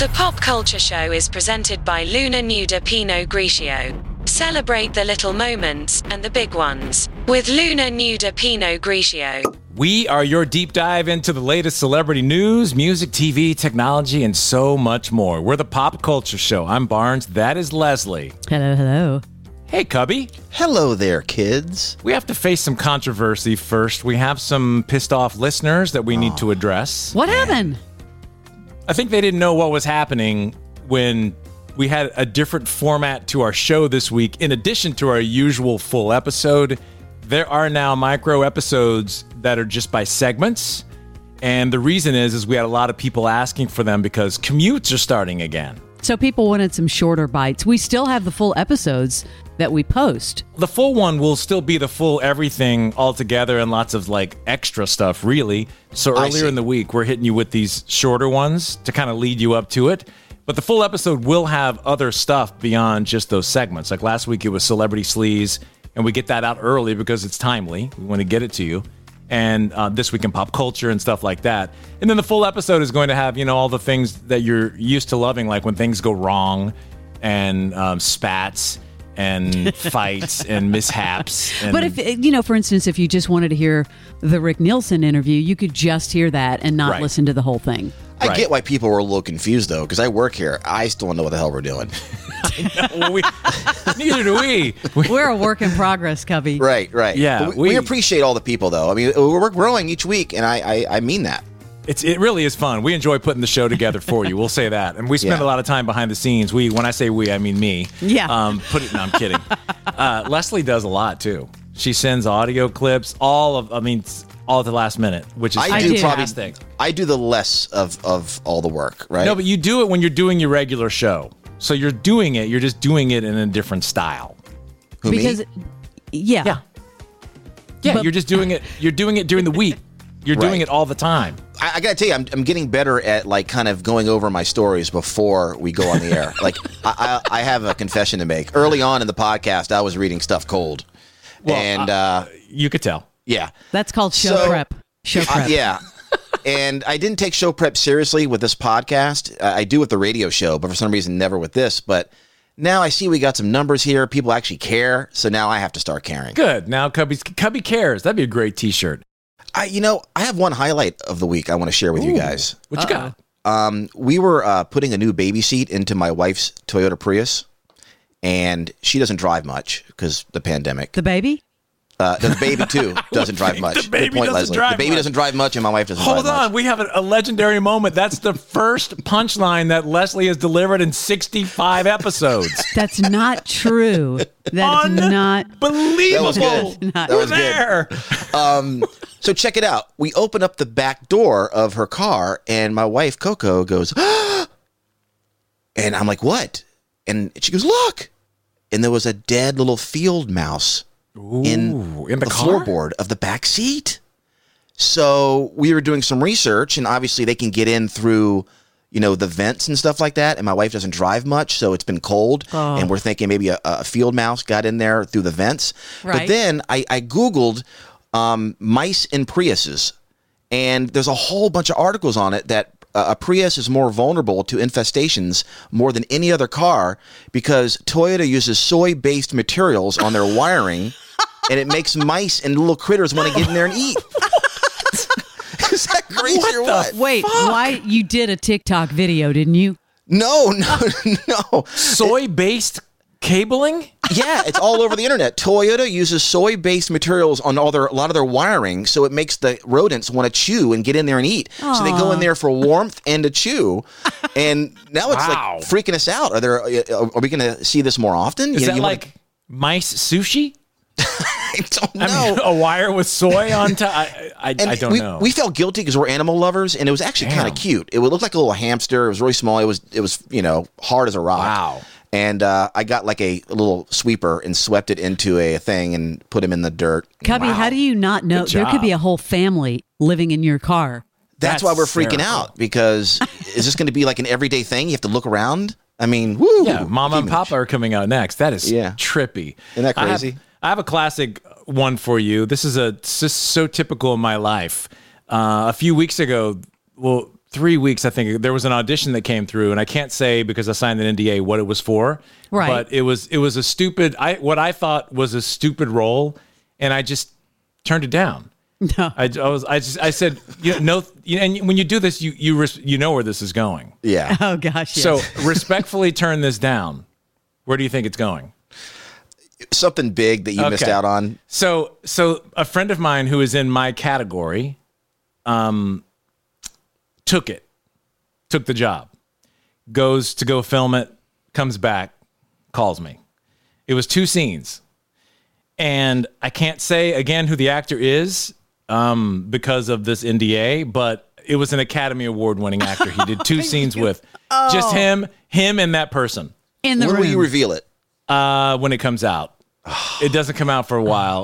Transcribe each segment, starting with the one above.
The Pop Culture Show is presented by Luna Nuda Pinot Grigio. Celebrate the little moments and the big ones with Luna Nuda Pinot Grigio. We are your deep dive into the latest celebrity news, music, TV, technology, and so much more. We're the Pop Culture Show. I'm Barnes. That is Leslie. Hello, hello. Hey, Cubby. Hello there, kids. We have to face some controversy first. We have some pissed off listeners that we need to address. What happened? I think they didn't know what was happening when we had a different format to our show this week. In addition to our usual full episode, there are now micro episodes that are just by segments. And the reason is we had a lot of people asking for them because commutes are starting again. So people wanted some shorter bites. We still have the full episodes that we post. The full one will still be the full everything all together and lots of like extra stuff, really. So earlier in the week, we're hitting you with these shorter ones to kind of lead you up to it. But the full episode will have other stuff beyond just those segments. Like last week, it was Celebrity Sleaze, and we get that out early because it's timely. We want to get it to you. And This Week in Pop Culture and stuff like that. And then the full episode is going to have, all the things that you're used to loving, like when things go wrong and spats and fights and mishaps. But if, for instance, if you just wanted to hear the Rick Nielsen interview, you could just hear that and not listen to the whole thing. I get why people were a little confused, though, because I work here. I still don't know what the hell we're doing. Neither do we. We're a work in progress, Cubby. Right. Yeah, we appreciate all the people, though. I mean, we're growing each week, and I mean that. It really is fun. We enjoy putting the show together for you. We'll say that. And we spend a lot of time behind the snes. When I say we, I mean me. Yeah. No, I'm kidding. Leslie does a lot, too. She sends audio clips, all at the last minute, which is fantastic. I do the less of all the work, right? No, but you do it when you're doing your regular show. So you're just doing it in a different style. Me? Yeah, but you're just doing it. You're doing it during the week. You're doing it all the time. I got to tell you, I'm getting better at like kind of going over my stories before we go on the air. Like I have a confession to make. Early on in the podcast, I was reading stuff cold. Well, and you could tell. Yeah. That's called show prep. Show prep. Yeah. And I didn't take show prep seriously with this podcast. I do with the radio show, but for some reason never with this. But now I see we got some numbers here. People actually care. So now I have to start caring. Good. Now Cubby cares. That'd be a great T-shirt. I have one highlight of the week I want to share with you guys. What you got? We were putting a new baby seat into my wife's Toyota Prius, and she doesn't drive much because the pandemic. The baby? The baby, too, doesn't drive much. The baby doesn't drive much. The baby doesn't drive much, and my wife doesn't drive much. Hold on. We have a legendary moment. That's the first punchline that Leslie has delivered in 65 episodes. That's not true. That's not believable. That was good. So check it out. We open up the back door of her car, and my wife, Coco, goes, and I'm like, what? And she goes, look. And there was a dead little field mouse in the floorboard of the back seat. So we were doing some research, and obviously they can get in through, the vents and stuff like that. And my wife doesn't drive much, so it's been cold. Oh. And we're thinking maybe a field mouse got in there through the vents. Right. But then I Googled mice in Priuses, and there's a whole bunch of articles on it that a Prius is more vulnerable to infestations more than any other car because Toyota uses soy-based materials on their wiring, and it makes mice and little critters want to get in there and eat. Is that crazy or what? Wait, why? You did a TikTok video, didn't you? No. Soy-based cabling? Yeah, it's all over the internet. Toyota uses soy-based materials on a lot of their wiring, so it makes the rodents want to chew and get in there and eat. Aww. So they go in there for warmth and to chew. And now it's like freaking us out. Are we going to see this more often? Is that like mice sushi? I don't know. A wire with soy on top? I don't know. We felt guilty because we're animal lovers, and it was actually kind of cute. It would look like a little hamster. It was really small. It was hard as a rock. Wow. And I got like a little sweeper and swept it into a thing and put him in the dirt. Cubby, how do you not know? There could be a whole family living in your car. That's why we're freaking out, because is this going to be like an everyday thing? You have to look around? I mean, woo. Yeah, Mama and Papa are coming out next. That is trippy. Isn't that crazy? I have a classic one for you. This is so typical of my life. A few weeks ago, 3 weeks, I think, there was an audition that came through, and I can't say because I signed an NDA what it was for. Right. But it was a stupid, what I thought was a stupid role, and I just turned it down. No. I said, no, and when you do this, you know where this is going. Yeah. Oh gosh. Yes. So respectfully turn this down. Where do you think it's going? Something big that you missed out on. So a friend of mine who is in my category, took the job, goes to go film it, comes back, calls me. It was 2 scenes, and I can't say again who the actor is because of this NDA, but it was an Academy Award winning actor. He did 2 scenes with just him and that person. In the When room. will you reveal it? When it comes out. It doesn't come out for a while.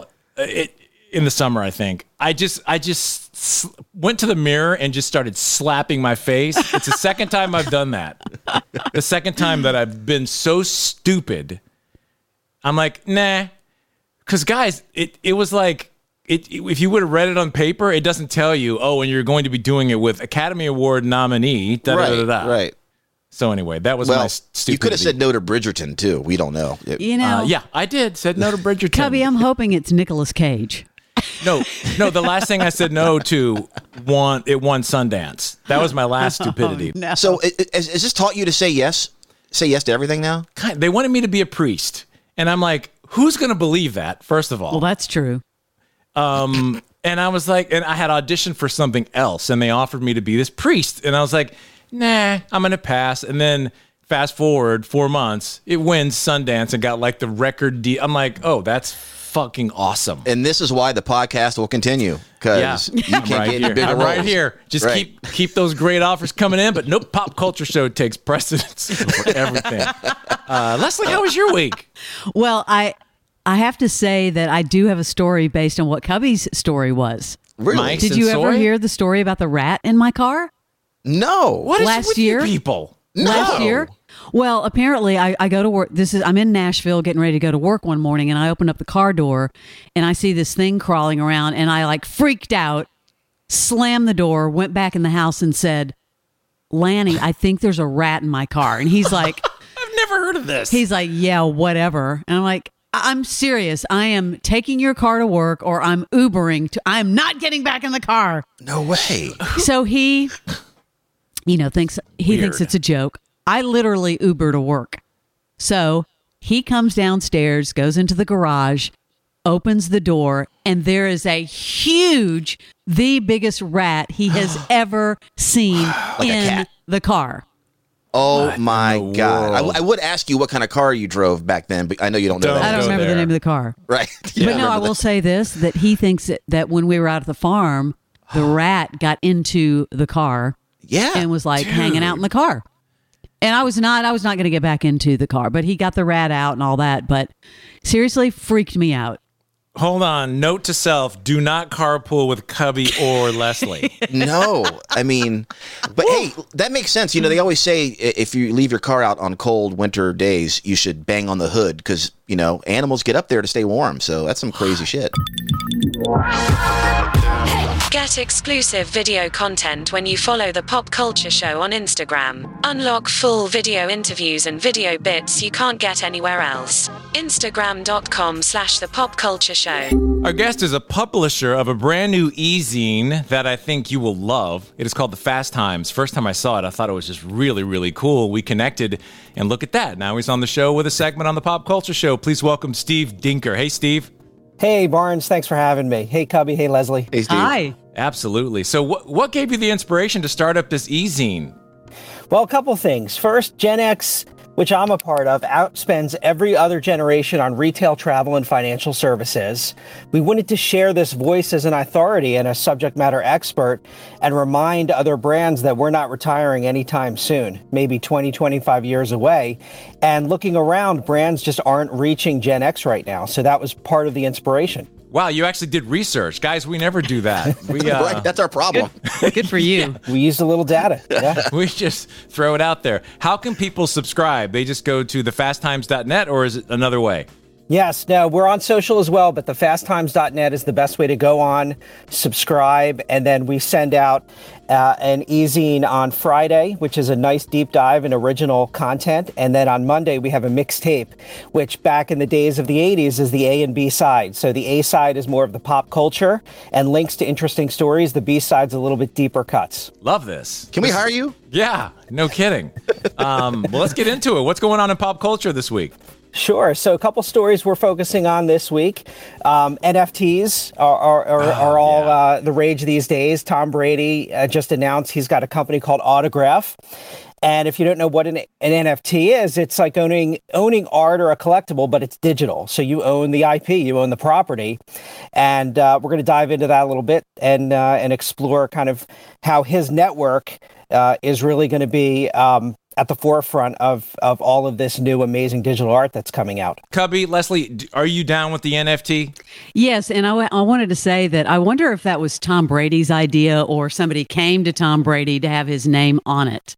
In the summer, I think. I just went to the mirror and just started slapping my face. It's the second time I've done that. The second time that I've been so stupid. I'm like, nah. Because guys, it was like, if you would have read it on paper, it doesn't tell you, and you're going to be doing it with Academy Award nominee. Right. So anyway, that was my stupidity. You could have said no to Bridgerton too. We don't know. Yeah, I did. Said no to Bridgerton. Cubby, I'm hoping it's Nicolas Cage. No. The last thing I said no to won Sundance. That was my last stupidity. No. So has this taught you to say yes? Say yes to everything now? They wanted me to be a priest, and I'm like, who's going to believe that? First of all, Well, that's true. and I was like, and I had auditioned for something else, and they offered me to be this priest, and I was like, nah, I'm going to pass. And then fast forward 4 months, it wins Sundance and got like the record deal. I'm like, oh, that's fucking awesome. And this is why the podcast will continue, because you can't get any bigger I'm roles. right here. Just keep those great offers coming in, but nope, Pop Culture Show takes precedence for everything. Leslie, how was your week? Well, I have to say that I do have a story based on what Cubby's story was. Really? Mice Did and you ever soy? hear the story about the rat in my car? No. What is Last with year? you people? Last year? Well, apparently I go to work. I'm in Nashville getting ready to go to work one morning, and I open up the car door and I see this thing crawling around, and I like freaked out, slammed the door, went back in the house and said, Lanny, I think there's a rat in my car. And he's like, I've never heard of this. he's like, yeah, whatever. And I'm like, I'm serious. I am taking your car to work, or I'm Ubering I'm not getting back in the car. No way. So he thinks it's a joke. I literally Uber to work. So he comes downstairs, goes into the garage, opens the door, and there is a huge, the biggest rat he has ever seen in the car. Oh my God. I would ask you what kind of car you drove back then, but I know you don't know Don't. I that. don't go remember there. the name of the car. Right. But no, I will say this, that he thinks that when we were out at the farm, the rat got into the car Yeah. and was like hanging out in the car. And I was not going to get back into the car, but he got the rat out and all that. But seriously, freaked me out. Hold on. Note to self: do not carpool with Cubby or Leslie. No, I mean, but hey, that makes sense. They always say if you leave your car out on cold winter days, you should bang on the hood because, animals get up there to stay warm. So that's some crazy shit. Get exclusive video content when you follow The Pop Culture Show on Instagram. Unlock full video interviews and video bits you can't get anywhere else. Instagram.com/The Pop Culture Show. Our guest is a publisher of a brand new e-zine that I think you will love. It is called The Fast Times. First time I saw it, I thought it was just really, really cool. We connected, and look at that. Now he's on the show with a segment on The Pop Culture Show. Please welcome Steve Dinker. Hey, Steve. Hey, Barnes. Thanks for having me. Hey, Cubby. Hey, Leslie. Hey, Steve. Hi. Absolutely. So what gave you the inspiration to start up this e-zine? Well, a couple things. First, Gen X, which I'm a part of, outspends every other generation on retail, travel, and financial services. We wanted to share this voice as an authority and a subject matter expert and remind other brands that we're not retiring anytime soon, maybe 20, 25 years away. And looking around, brands just aren't reaching Gen X right now. So that was part of the inspiration. Wow, you actually did research. Guys, we never do that. We, Right, that's our problem. Good for you. We used a little data. Yeah. we just throw it out there. How can people subscribe? They just go to thefasttimes.net, or is it another way? Yes, no, we're on social as well, but the fasttimes.net is the best way to go on, subscribe, and then we send out an e-zine on Friday, which is a nice deep dive in original content. And then on Monday, we have a mixtape, which back in the days of the 80s is the A and B side. So the A side is more of the pop culture and links to interesting stories. The B side's a little bit deeper cuts. Love this. Can we hire you? Yeah, no kidding. Well, let's get into it. What's going on in pop culture this week? Sure. So a couple stories we're focusing on this week. NFTs are all the rage these days. Tom Brady just announced he's got a company called Autograph. And if you don't know what an NFT is, it's like owning art or a collectible, but it's digital. So you own the IP, you own the property. And we're going to dive into that a little bit and explore kind of how his network is really going to be at the forefront of all of this new amazing digital art that's coming out. Cubby, Leslie, are you down with the NFT? Yes, and I wanted to say that I wonder if that was Tom Brady's idea or somebody came to Tom Brady to have his name on it.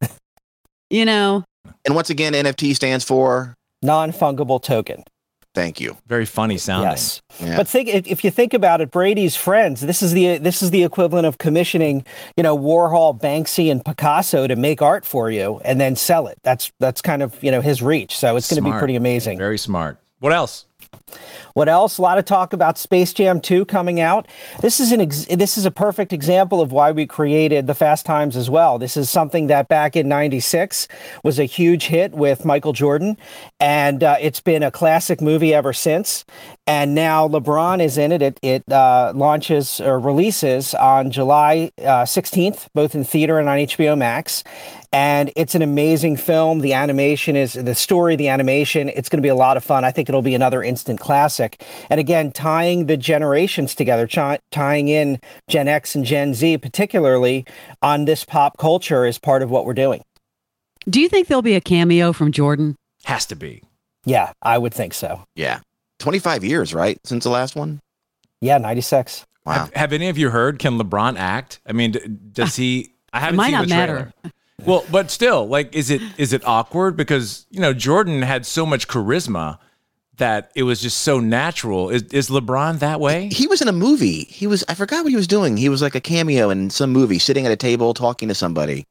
You know? And once again, NFT stands for? Non-fungible token. Thank you. Very funny sounding. Yes. Yeah. But if you think about it, Brady's friends, this is the equivalent of commissioning, Warhol, Banksy, and Picasso to make art for you and then sell it. That's kind of, his reach. So it's going to be pretty amazing. Very smart. What else? What else? A lot of talk about Space Jam 2 coming out. This is a perfect example of why we created the Fast Times as well. This is something that back in '96 was a huge hit with Michael Jordan, and it's been a classic movie ever since. And now LeBron is in it. It launches or releases on July 16th, both in theater and on HBO Max. And it's an amazing film. The animation is the story, the animation. It's going to be a lot of fun. I think it'll be another instant classic. And again, tying the generations together, tying in Gen X and Gen Z, particularly on this pop culture, is part of what we're doing. Do you think there'll be a cameo from Jordan? Has to be. Yeah, I would think so. Yeah. 25 years, right? Since the last one? Yeah, 96. Wow. Have any of you heard, can LeBron act? I mean, does he? I haven't seen the trailer. Matter. Well, but still, like, is it awkward? Because, Jordan had so much charisma that it was just so natural. Is LeBron that way? He was in a movie. I forgot what he was doing. He was like a cameo in some movie, sitting at a table talking to somebody.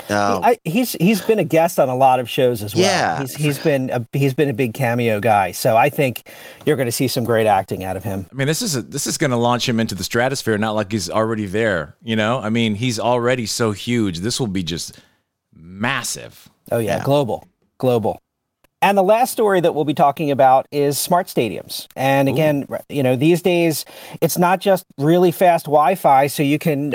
He's been a guest on a lot of shows as well. Yeah. He's been a big cameo guy. So I think you're going to see some great acting out of him. I mean, this is going to launch him into the stratosphere, not like he's already there, I mean, he's already so huge. This will be just massive. Oh yeah. Global. And the last story that we'll be talking about is smart stadiums. And again, these days it's not just really fast Wi-Fi so you can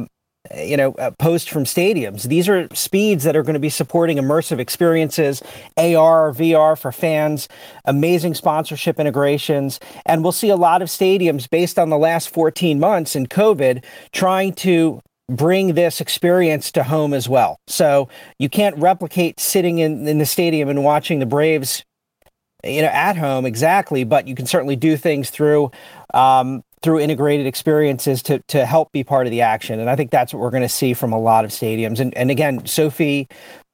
post from stadiums. These are speeds that are going to be supporting immersive experiences, AR, VR for fans, amazing sponsorship integrations. And we'll see a lot of stadiums based on the last 14 months in COVID trying to bring this experience to home as well. So you can't replicate sitting in the stadium and watching the Braves, at home exactly, but you can certainly do things through integrated experiences to help be part of the action. And I think that's what we're going to see from a lot of stadiums. And again, SoFi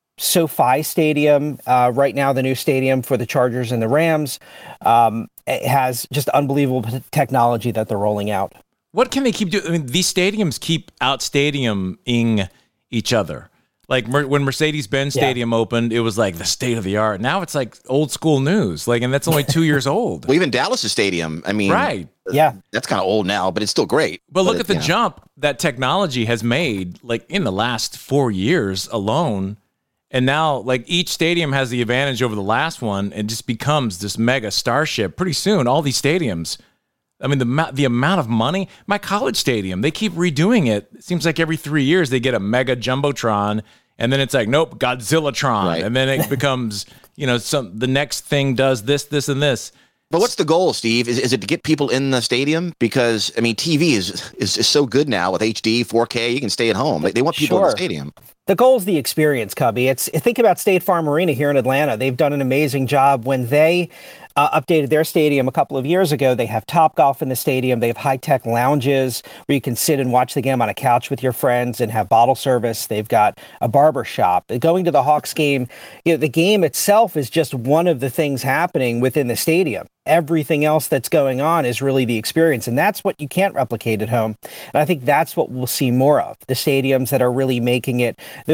Stadium, right now the new stadium for the Chargers and the Rams, it has just unbelievable technology that they're rolling out. What can they keep doing? I mean, these stadiums keep out-stadiuming each other. Like when Mercedes-Benz Stadium opened, it was like the state of the art. Now it's like old school news. And that's only 2 years old. Well, even Dallas' stadium, I mean, right. Yeah. That's kind of old now, but it's still great. But look at the jump that technology has made, in the last 4 years alone. And now, each stadium has the advantage over the last one and just becomes this mega starship. Pretty soon, all these stadiums, I mean, the amount of money, my college stadium, they keep redoing it. It seems like every 3 years they get a mega jumbotron, and then it's like, nope, Godzillatron. Right. And then it becomes, the next thing does this, and this. But what's the goal, Steve? Is it to get people in the stadium? Because, I mean, TV is so good now with HD, 4K, you can stay at home. They want people in the stadium. The goal's the experience, Cubby. Think about State Farm Arena here in Atlanta. They've done an amazing job when they updated their stadium a couple of years ago. They have Topgolf in the stadium. They have high-tech lounges where you can sit and watch the game on a couch with your friends and have bottle service. They've got a barber shop. Going to the Hawks game, the game itself is just one of the things happening within the stadium. Everything else that's going on is really the experience, and that's what you can't replicate at home. And I think that's what we'll see more of. The stadiums that are really creating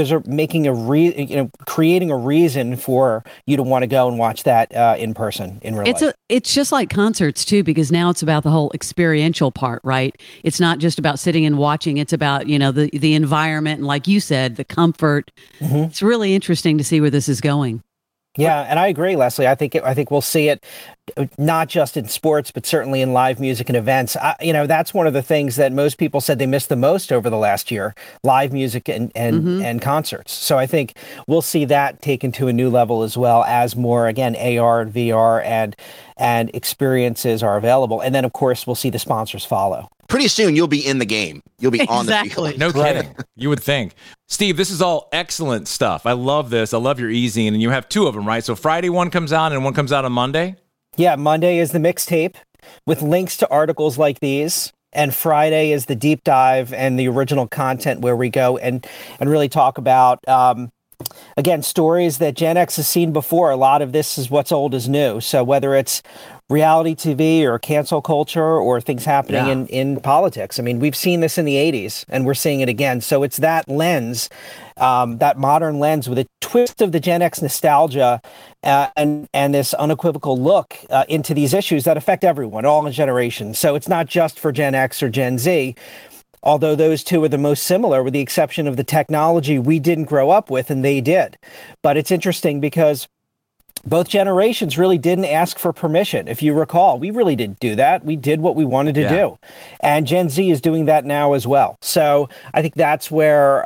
a reason for you to want to go and watch that in person, in real life. It's just like concerts too, because now it's about the whole experiential part, right? It's not just about sitting and watching. It's about, the environment and, like you said, the comfort. Mm-hmm. It's really interesting to see where this is going. Yeah, and I agree, Leslie. I think we'll see it not just in sports, but certainly in live music and events. That's one of the things that most people said they missed the most over the last year: live music and concerts. So I think we'll see that taken to a new level, as well as more, again, AR and VR and experiences are available. And then, of course, we'll see the sponsors follow. Pretty soon, you'll be in the game. You'll be on the field. No kidding. You would think. Steve, this is all excellent stuff. I love this. I love your e-zine. And you have two of them, right? So Friday one comes out and one comes out on Monday? Yeah, Monday is the mixtape with links to articles like these. And Friday is the deep dive and the original content where we go and really talk about, again, stories that Gen X has seen before. A lot of this is what's old is new. So whether it's reality TV or cancel culture or things happening in politics. I mean, we've seen this in the 80s and we're seeing it again. So it's that lens, that modern lens with a twist of the Gen X nostalgia and this unequivocal look into these issues that affect everyone, all generations. So it's not just for Gen X or Gen Z, although those two are the most similar with the exception of the technology we didn't grow up with and they did. But it's interesting because both generations really didn't ask for permission. If you recall, we really didn't do that. We did what we wanted to do. And Gen Z is doing that now as well. So I think that's where,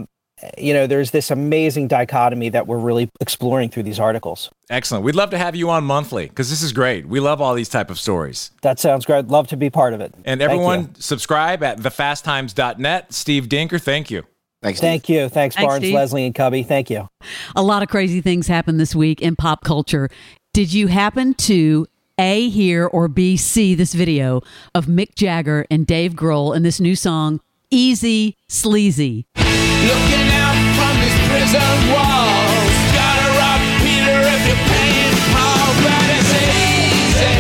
there's this amazing dichotomy that we're really exploring through these articles. Excellent. We'd love to have you on monthly because this is great. We love all these type of stories. That sounds great. I'd love to be part of it. And everyone subscribe at thefasttimes.net. Steve Dinker, thank you. Thanks, Steve. Thank you. Thanks, Barnes, Steve. Leslie, and Cubby. Thank you. A lot of crazy things happened this week in pop culture. Did you happen to A, hear, or B, see this video of Mick Jagger and Dave Grohl in this new song, Easy Sleazy? Looking out from his prison walls, gotta rob Peter if you're paying Paul, but it's easy,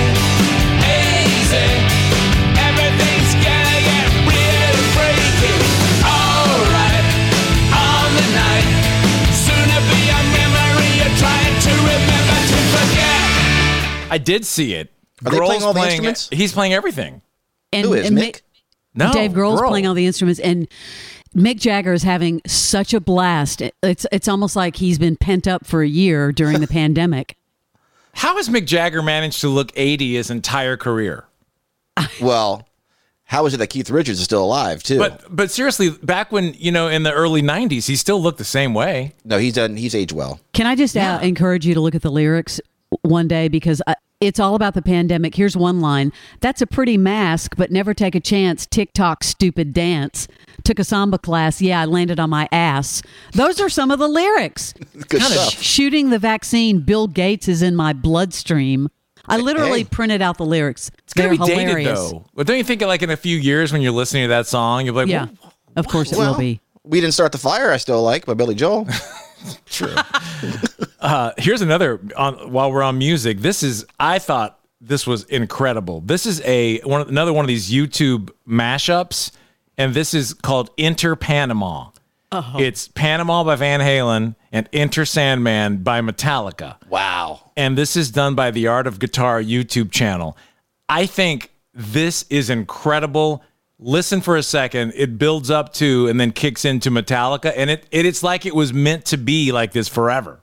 easy. Everything's gonna get really freaky. Alright, on the night, sooner be a memory you're trying to remember to forget. I did see it. Are they playing all the instruments? He's playing everything. And, Who is and Mick? No, Dave Grohl's playing all the instruments, and Mick Jagger is having such a blast. It's almost like he's been pent up for a year during the pandemic. How has Mick Jagger managed to look 80 his entire career? Well, how is it that Keith Richards is still alive, too? But seriously, back when, in the early 90s, he still looked the same way. No, he's aged well. Can I just encourage you to look at the lyrics one day, because it's all about the pandemic. Here's one line. That's a pretty mask, but never take a chance. TikTok stupid dance. Took a samba class. Yeah, I landed on my ass. Those are some of the lyrics. Good stuff. Shooting the vaccine. Bill Gates is in my bloodstream. I literally printed out the lyrics. It's going to be hilarious. dated, though. But don't you think like in a few years when you're listening to that song, you'll be like, Yeah, of course it will be. We Didn't Start the Fire, I Still Like, by Billy Joel. True. Here's another, while we're on music, I thought this was incredible. This is another one of these YouTube mashups, and this is called Enter Panama. Uh-huh. It's Panama by Van Halen and Enter Sandman by Metallica. Wow. And this is done by the Art of Guitar YouTube channel. I think this is incredible. Listen for a second. It builds up to and then kicks into Metallica, and it's like it was meant to be like this forever.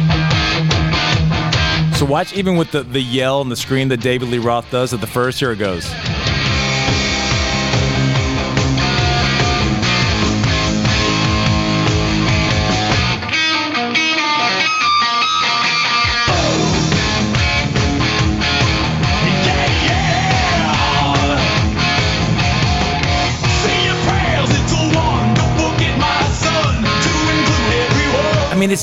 So watch, even with the yell and the scream that David Lee Roth does at the first, here it goes. See your prayers, it's a wonderful, get my son to include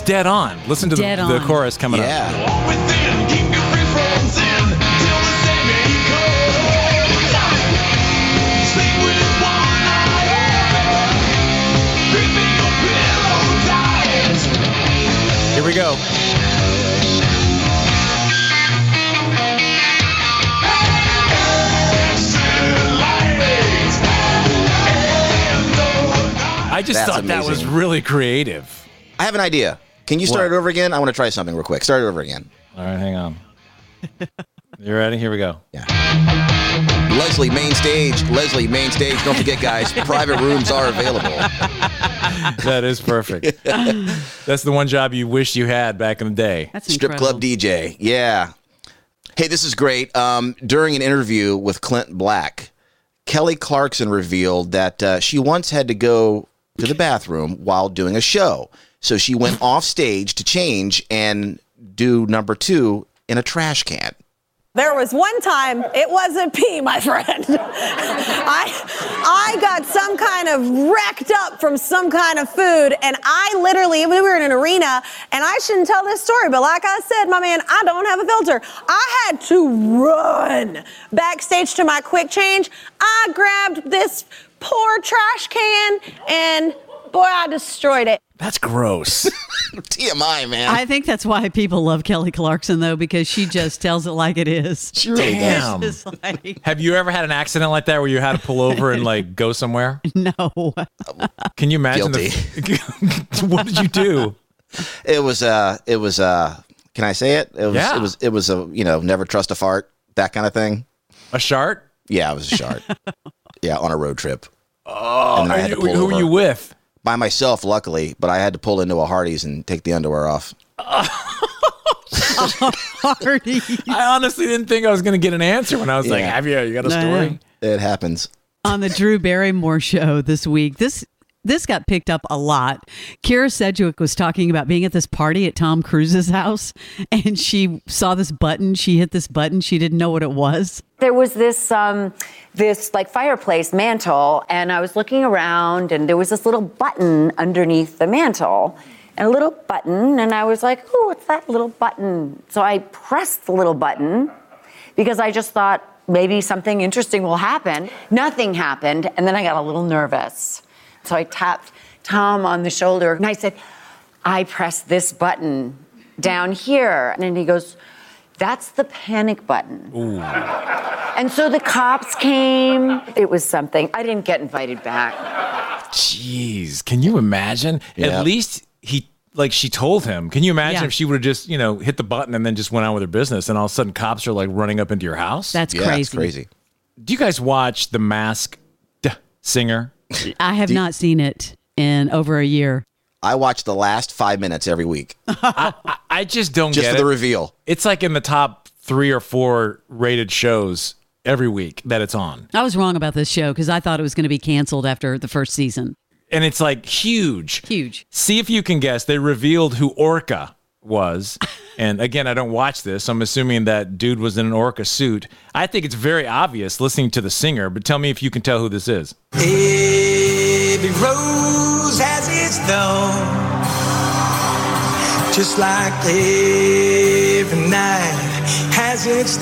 It's dead on. Listen to Dead the on. chorus coming up. Yeah. Within, keep you free from sin till the same may come. Sleep with one eye open, breathing your pillow tight. Here we go. I just That's thought that was amazing. really creative. I have an idea. Can you start What? it over again? I want to try something real quick. Start it over again. All right, hang on. You ready? Here we go. Leslie, main stage. Leslie, main stage. Don't forget, guys, private rooms are available. That is perfect. That's the one job you wish you had back in the day. That's Strip incredible. club DJ. Yeah. Hey, this is great. During an interview with Clint Black, Kelly Clarkson revealed that she once had to go to the bathroom while doing a show. So she went off stage to change and do number 2 in a trash can. There was one time, it wasn't pee, my friend. I got some kind of wrecked up from some kind of food, and I literally, we were in an arena, and I shouldn't tell this story, but like I said, my man, I don't have a filter. I had to run backstage to my quick change. I grabbed this poor trash can, and boy, I destroyed it. That's gross. TMI, man. I think that's why people love Kelly Clarkson, though, because she just tells it like it is. She really does. Damn. It's like, Have you ever had an accident like that where you had to pull over and like go somewhere? no. Can you imagine? What did you do? It was can I say it? Yeah. It was a, never trust a fart, that kind of thing. A shart? Yeah, it was a shart. Yeah, on a road trip. Oh, and then I had to pull Who over were you with? by myself, luckily, but I had to pull into a Hardee's and take the underwear off. Party. I honestly didn't think I was going to get an answer when I was like, Yeah. "Have you got a No. story?" It happens. On the Drew Barrymore show this week, this got picked up a lot. Kira Sedgwick was talking about being at this party at Tom Cruise's house, and she saw this button. She hit this button. She didn't know what it was. There was this like fireplace mantle, and I was looking around, and there was this little button underneath the mantle, and a little button, and I was like, "Oh, what's that little button?" So I pressed the little button because I just thought maybe something interesting will happen. Nothing happened, and then I got a little nervous. So I tapped Tom on the shoulder, and I said, "I pressed this button down here," and then he goes, "That's the panic button." Ooh. And so the cops came. It was something. I didn't get invited back. Jeez, can you imagine? Yeah. At least she told him. Can you imagine Yeah. if she would have just, hit the button and then just went on with her business, and all of a sudden cops are like running up into your house? That's Yeah, crazy. it's crazy. Do you guys watch The Masked Singer? I have not seen it in over a year. I watch the last 5 minutes every week I just don't just get for it. the reveal. It's like in the top 3 or 4 rated shows every week that it's on. I was wrong about this show because I thought it was going to be canceled after the first season. And it's like huge. Huge. See if you can guess. They revealed who Orca was. And again, I don't watch this. I'm assuming that dude was in an orca suit. I think it's very obvious listening to the singer, but tell me if you can tell who this is. Every rose has its thorn, just like every night has its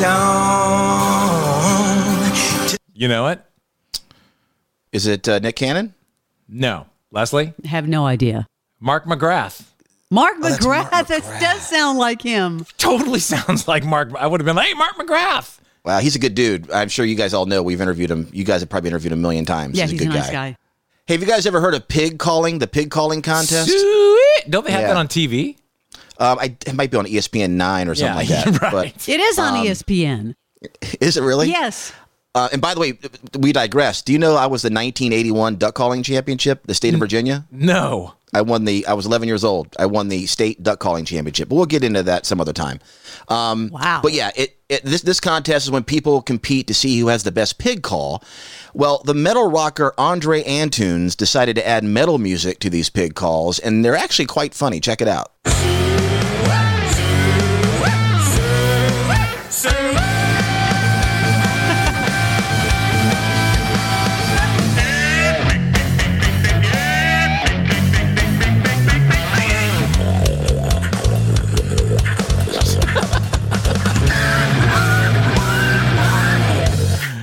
dawn. You know it? Is it Nick Cannon? No. Leslie? Have no idea. Mark McGrath. Mark that's McGrath. Mark That McGrath. does sound like him. Totally sounds like Mark. I would have been like, hey, Mark McGrath. Wow, he's a good dude. I'm sure you guys all know. We've interviewed him. You guys have probably interviewed him a million times. Yeah, he's he's a a good nice guy. Hey, have you guys ever heard of pig calling? The pig calling contest? Sweet. Don't they have Yeah. that on TV? It might be on ESPN 9 or something like that. right. It is on ESPN. But is it really? Yes. And by the way, we digress. Do you know I was the 1981 duck calling championship, the state of Virginia? No. I was 11 years old. I won the state duck calling championship. But we'll get into that some other time. Wow. But yeah, this contest is when people compete to see who has the best pig call. Well, the metal rocker Andre Antunes decided to add metal music to these pig calls, and they're actually quite funny. Check it out.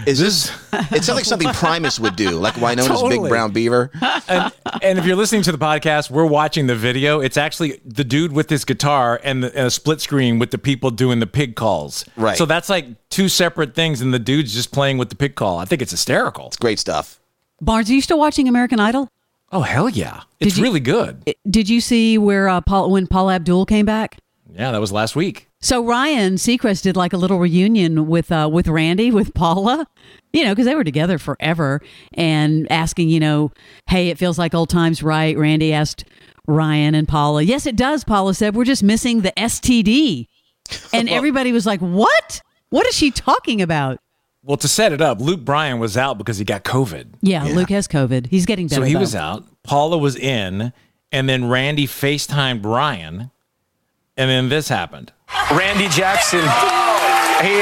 Is this? It sounds like something Primus would do, like Winona's Big Brown Beaver. And if you're listening to the podcast, we're watching the video. It's actually the dude with his guitar and a split screen with the people doing the pig calls. Right. So that's like two separate things, and the dude's just playing with the pig call. I think it's hysterical. It's great stuff. Barnes, are you still watching American Idol? Oh, hell yeah. It's really good. Did you see where when Paula Abdul came back? Yeah, that was last week. So Ryan Seacrest did like a little reunion with Randy, with Paula, because they were together forever, and asking, hey, it feels like old times, right? Randy asked Ryan and Paula. Yes, it does, Paula said. We're just missing the STD. And everybody was like, what? What is she talking about? Well, to set it up, Luke Bryan was out because he got COVID. Yeah, Luke has COVID. He's getting better. So he was out. Paula was in, and then Randy FaceTimed Ryan, and then this happened. Randy Jackson, he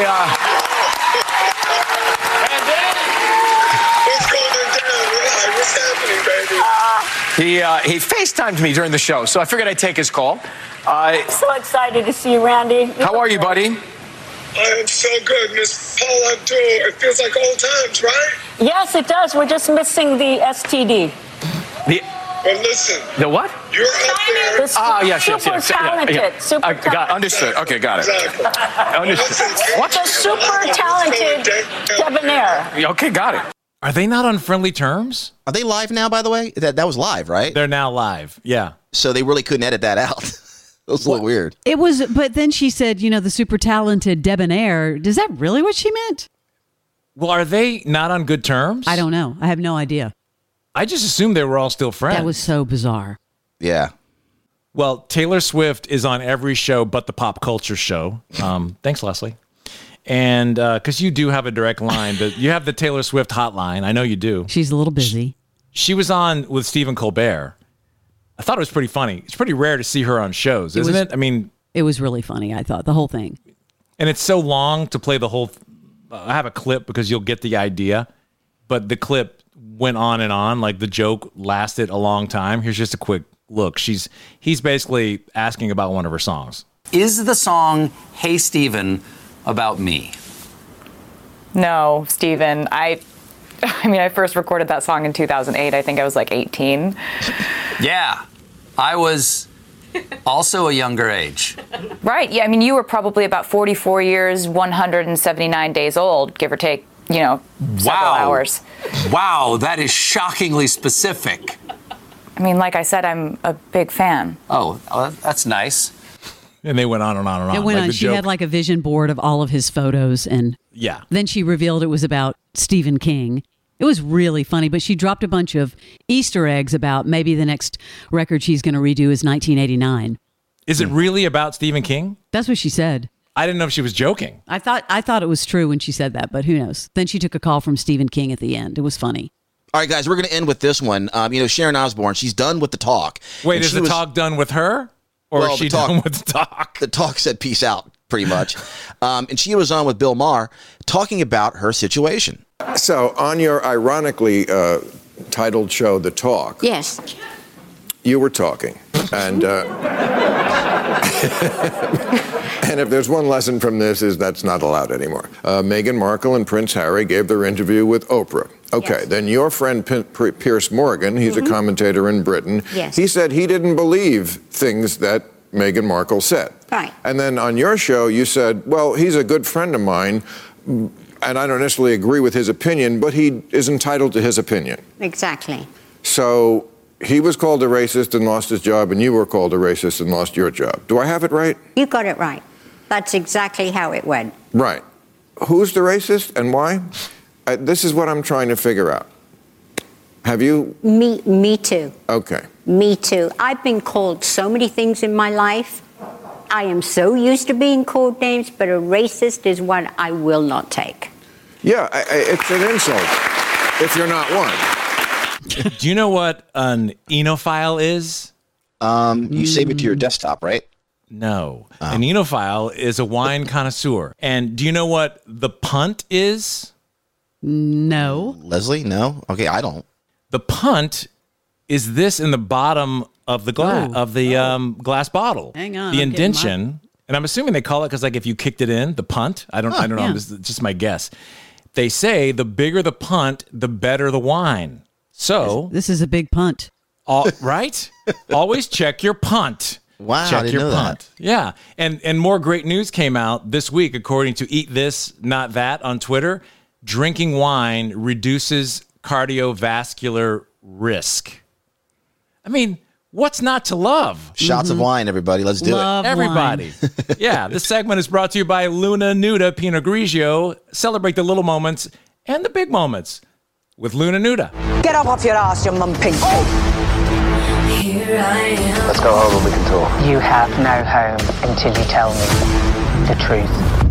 What's happening, baby? He FaceTimed me during the show, so I figured I'd take his call. I'm so excited to see you, Randy. How are you, buddy? I am so good, Miss Paula Abdul. It feels like old times, right? Yes, it does. We're just missing the STD. Well, listen. The what? You're up there. Yes. Super talented. Super talented. Understood. Okay, got it. Exactly. Understood. What? The super talented debonair. Okay, got it. Are they not on friendly terms? Are they live now, by the way? That was live, right? They're now live, yeah. So they really couldn't edit that out. It was a little weird. It was, but then she said, the super talented debonair. Is that really what she meant? Well, are they not on good terms? I don't know. I have no idea. I just assumed they were all still friends. That was so bizarre. Yeah. Well, Taylor Swift is on every show but the Pop Culture Show. Thanks, Leslie. And because you do have a direct line, you have the Taylor Swift hotline. I know you do. She's a little busy. She was on with Stephen Colbert. I thought it was pretty funny. It's pretty rare to see her on shows, isn't it? I mean, it was really funny. I thought the whole thing. And it's so long to play the whole. I have a clip because you'll get the idea, but the clip went on and on. Like the joke lasted a long time. Here's just a quick look. He's basically asking about one of her songs. Is the song "Hey Stephen" about me? No, Stephen. I first recorded that song in 2008. I think I was like 18. Yeah, I was also a younger age. Right. Yeah. You were probably about 44 years, 179 days old, give or take, several hours. Wow, that is shockingly specific. Like I said, I'm a big fan. Oh, that's nice. And they went on and on and on. It went on. She had like a vision board of all of his photos, and then she revealed it was about Stephen King. It was really funny, but she dropped a bunch of Easter eggs about maybe the next record she's going to redo is 1989. Is it really about Stephen King? That's what she said. I didn't know if she was joking. I thought it was true when she said that, but who knows? Then she took a call from Stephen King at the end. It was funny. All right, guys, we're going to end with this one. Sharon Osbourne, she's done with the talk. Wait, is the talk done with her? Or is she done with the talk? The talk said peace out, pretty much. And she was on with Bill Maher talking about her situation. So, on your ironically titled show, The Talk. Yes. You were talking. And and if there's one lesson from this is that's not allowed anymore. Meghan Markle and Prince Harry gave their interview with Oprah. Okay, yes. Then your friend Piers Morgan, he's a commentator in Britain. Yes. He said he didn't believe things that Meghan Markle said. Right. And then on your show, you said, well, he's a good friend of mine, and I don't necessarily agree with his opinion, but he is entitled to his opinion. Exactly. So he was called a racist and lost his job, and you were called a racist and lost your job. Do I have it right? You got it right. That's exactly how it went. Right. Who's the racist and why? This is what I'm trying to figure out. Have you? Me too. Okay. Me too. I've been called so many things in my life. I am so used to being called names, but a racist is one I will not take. Yeah, it's an insult if you're not one. Do you know what an enophile is? You save it to your desktop, right? No. An enophile is a wine connoisseur. And do you know what the punt is? No. Leslie, no? Okay, I don't. The punt is this in the bottom of the glass bottle. Hang on. The indention, and I'm assuming they call it because like if you kicked it in, the punt. I don't know. Yeah. This is just my guess. they say the bigger the punt, the better the wine. So this is a big punt. Right? Always check your punt. Wow, check I didn't your know punt. that. Yeah, and more great news came out this week, according to Eat This Not That on Twitter. Drinking wine reduces cardiovascular risk. I mean, what's not to love? Shots of wine, everybody. Let's do Love it. Everybody. Yeah, this segment is brought to you by Luna Nuda Pinot Grigio. Celebrate the little moments and the big moments with Luna Nuda. Get up off your ass, you mum pig. Here I am. Let's go home and we can talk. You have no home until you tell me the truth.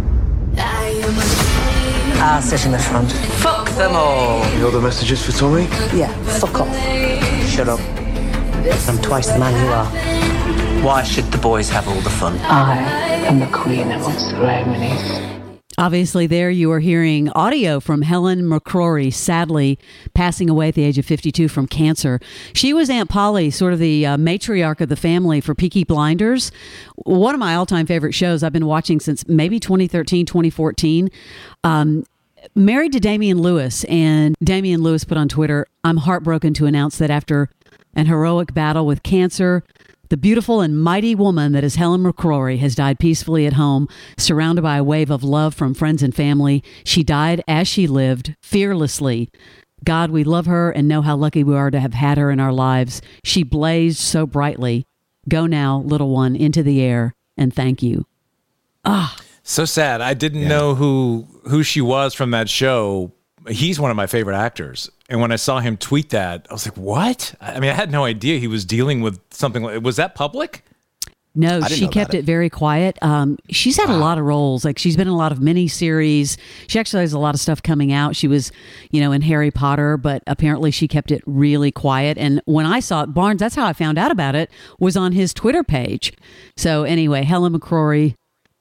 I'll sit in the front. Fuck them all. You're the messages for Tommy? Yeah, fuck off. Shut up. I'm twice the man you are. Why should the boys have all the fun? I am the queen amongst the Romanies. Obviously, there you are hearing audio from Helen McCrory, sadly passing away at the age of 52 from cancer. She was Aunt Polly, sort of the matriarch of the family for Peaky Blinders. One of my all-time favorite shows I've been watching since maybe 2013, 2014. Married to Damian Lewis, and Damian Lewis put on Twitter, "I'm heartbroken to announce that after an heroic battle with cancer, the beautiful and mighty woman that is Helen McCrory has died peacefully at home, surrounded by a wave of love from friends and family. She died as she lived, fearlessly. God, we love her and know how lucky we are to have had her in our lives. She blazed so brightly. Go now, little one, into the air, and thank you." Ah, so sad. I didn't know who she was from that show. He's one of my favorite actors. And when I saw him tweet that, I was like, what? I mean, I had no idea he was dealing with something like, was that public? No, she kept it very quiet. She's had a lot of roles. Like, she's been in a lot of miniseries. She actually has a lot of stuff coming out. She was, in Harry Potter, but apparently she kept it really quiet. And when I saw it, Barnes, that's how I found out about it, was on his Twitter page. So anyway, Helen McCrory,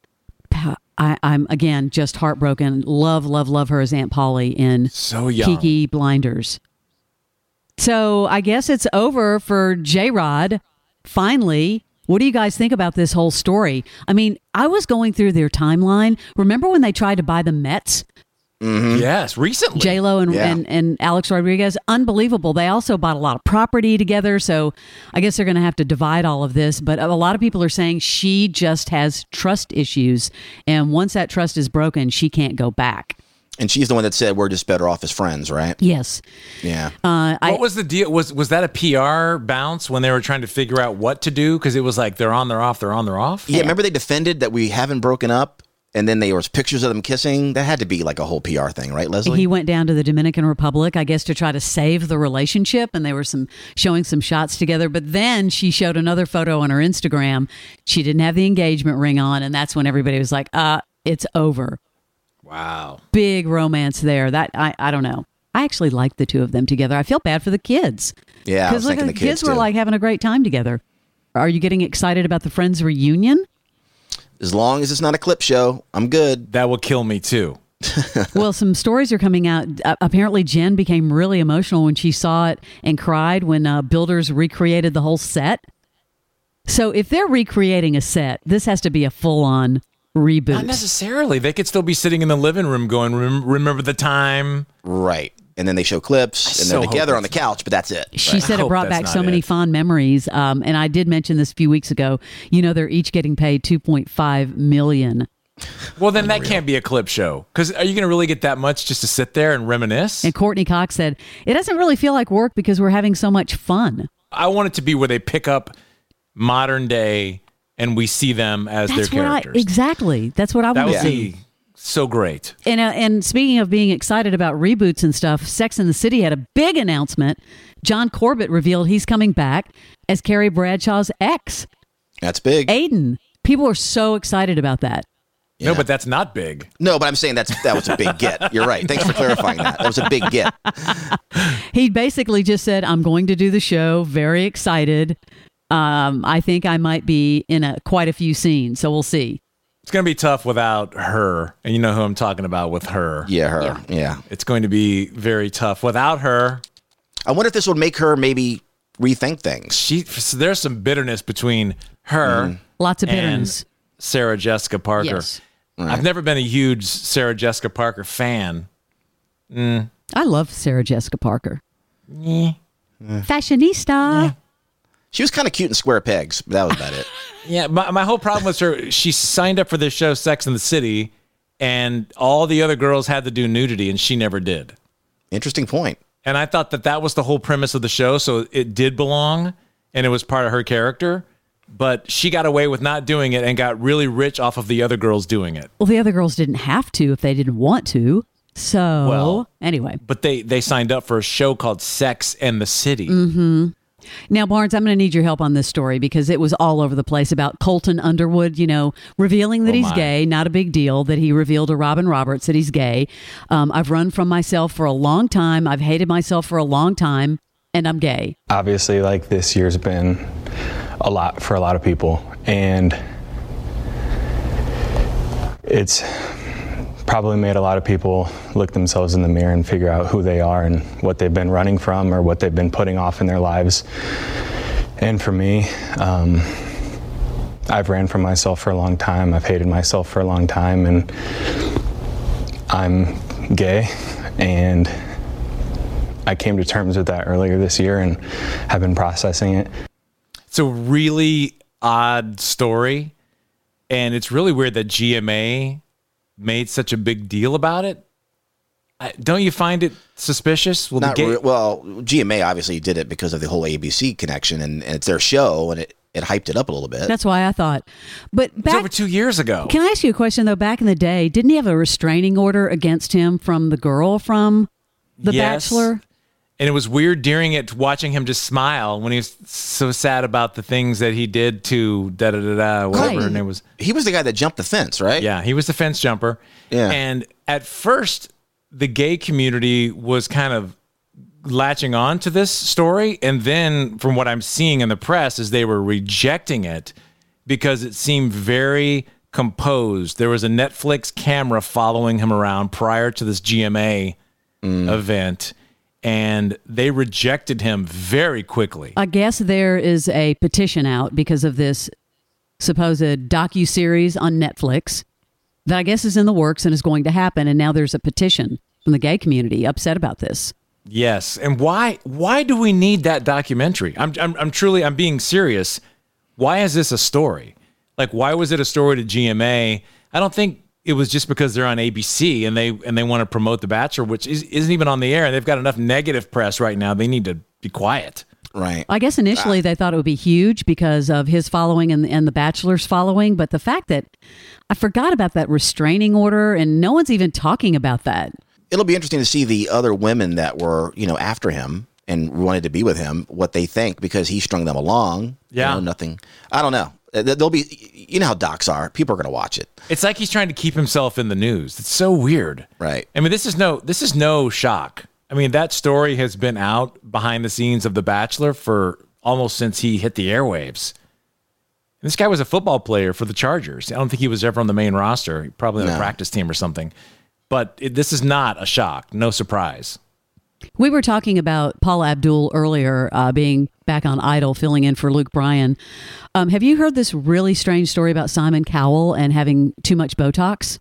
I'm again just heartbroken. Love her as Aunt Polly in Peaky Blinders. So I guess it's over for J-Rod. Finally, what do you guys think about this whole story? I mean, I was going through their timeline. Remember when they tried to buy the Mets? Mm-hmm. Yes, recently. J-Lo and Alex Rodriguez, unbelievable. They also bought a lot of property together, so I guess they're going to have to divide all of this. But a lot of people are saying she just has trust issues, and once that trust is broken, she can't go back. And she's the one that said we're just better off as friends, right? Yes. Yeah. What was the deal? Was that a PR bounce when they were trying to figure out what to do? Because it was like they're on, they're off, they're on, they're off? Yeah, remember they defended that we haven't broken up? And then there was pictures of them kissing. That had to be like a whole PR thing, right, Leslie? He went down to the Dominican Republic, I guess, to try to save the relationship. And they were showing some shots together. But then she showed another photo on her Instagram. She didn't have the engagement ring on. And that's when everybody was like, it's over. Wow. Big romance there. That I don't know. I actually like the two of them together. I feel bad for the kids. Yeah, I was thinking the kids were like having a great time together. Are you getting excited about the Friends reunion? As long as it's not a clip show, I'm good. That will kill me too. Well, some stories are coming out. Apparently, Jen became really emotional when she saw it and cried when builders recreated the whole set. So if they're recreating a set, this has to be a full-on reboot. Not necessarily. They could still be sitting in the living room going, remember the time? Right. And then they show clips, and they're together on the couch, but that's it. She said it brought back so many fond memories. And I did mention this a few weeks ago. They're each getting paid $2.5 million. Well, then that can't be a clip show. Because are you going to really get that much just to sit there and reminisce? And Courtney Cox said, it doesn't really feel like work because we're having so much fun. I want it to be where they pick up modern day and we see them as their characters. Exactly. That's what I want to see. So great. And speaking of being excited about reboots and stuff, Sex and the City had a big announcement. John Corbett revealed he's coming back as Carrie Bradshaw's ex. That's big. Aiden. People are so excited about that. Yeah. No, but that's not big. No, but I'm saying that was a big get. You're right. Thanks for clarifying that. That was a big get. He basically just said, I'm going to do the show. Very excited. I think I might be in quite a few scenes, so we'll see. It's going to be tough without her. And you know who I'm talking about with her. Yeah, her. Yeah. It's going to be very tough without her. I wonder if this would make her maybe rethink things. There's some bitterness between her Lots of bitterness. and Sarah Jessica Parker. Yes. Right. I've never been a huge Sarah Jessica Parker fan. I love Sarah Jessica Parker. Fashionista. She was kind of cute in square pegs, but that was about it. Yeah, my whole problem was she signed up for this show, Sex and the City, and all the other girls had to do nudity, and she never did. Interesting point. And I thought that was the whole premise of the show, so it did belong, and it was part of her character. But she got away with not doing it and got really rich off of the other girls doing it. Well, the other girls didn't have to if they didn't want to. So, anyway. But they signed up for a show called Sex and the City. Mm-hmm. Now, Barnes, I'm going to need your help on this story because it was all over the place about Colton Underwood, revealing that he's gay. Not a big deal that he revealed to Robin Roberts that he's gay. I've run from myself for a long time. I've hated myself for a long time, and I'm gay. Obviously, this year's been a lot for a lot of people, and it's probably made a lot of people look themselves in the mirror and figure out who they are and what they've been running from or what they've been putting off in their lives. And for me, I've ran from myself for a long time. I've hated myself for a long time, and I'm gay, and I came to terms with that earlier this year and have been processing it. It's a really odd story, and it's really weird that GMA made such a big deal about it. Don't you find it suspicious? Well, GMA obviously did it because of the whole ABC connection, and it's their show, and it hyped it up a little bit. That's why I thought. But it's over 2 years ago. Can I ask you a question, though? Back in the day, didn't he have a restraining order against him from the girl from The Bachelor? And it was weird during it watching him just smile when he was so sad about the things that he did to whatever. Right. And it was he was the guy that jumped the fence, right? Yeah, he was the fence jumper. Yeah. And at first, the gay community was kind of latching on to this story, and then from what I'm seeing in the press is they were rejecting it because it seemed very composed. There was a Netflix camera following him around prior to this GMA event. And they rejected him very quickly. I guess there is a petition out because of this supposed docuseries on Netflix that I guess is in the works and is going to happen. And now there's a petition from the gay community upset about this. Yes. And why do we need that documentary? I'm being serious. Why is this a story? Why was it a story to GMA? I don't think it was just because they're on ABC and they want to promote The Bachelor, which isn't even on the air. And they've got enough negative press right now. They need to be quiet. Right. I guess initially they thought it would be huge because of his following and The Bachelor's following. But the fact that I forgot about that restraining order and no one's even talking about that. It'll be interesting to see the other women that were, after him and wanted to be with him, what they think because he strung them along. Yeah. Nothing. I don't know. There'll be, how docs are. People are going to watch it. It's like he's trying to keep himself in the news. It's so weird. Right. I mean, this is no shock. I mean, that story has been out behind the scenes of The Bachelor for almost since he hit the airwaves. And this guy was a football player for the Chargers. I don't think he was ever on the main roster. Probably on a practice team or something. But this is not a shock. No surprise. We were talking about Paula Abdul earlier being back on Idol, filling in for Luke Bryan. Have you heard this really strange story about Simon Cowell and having too much Botox?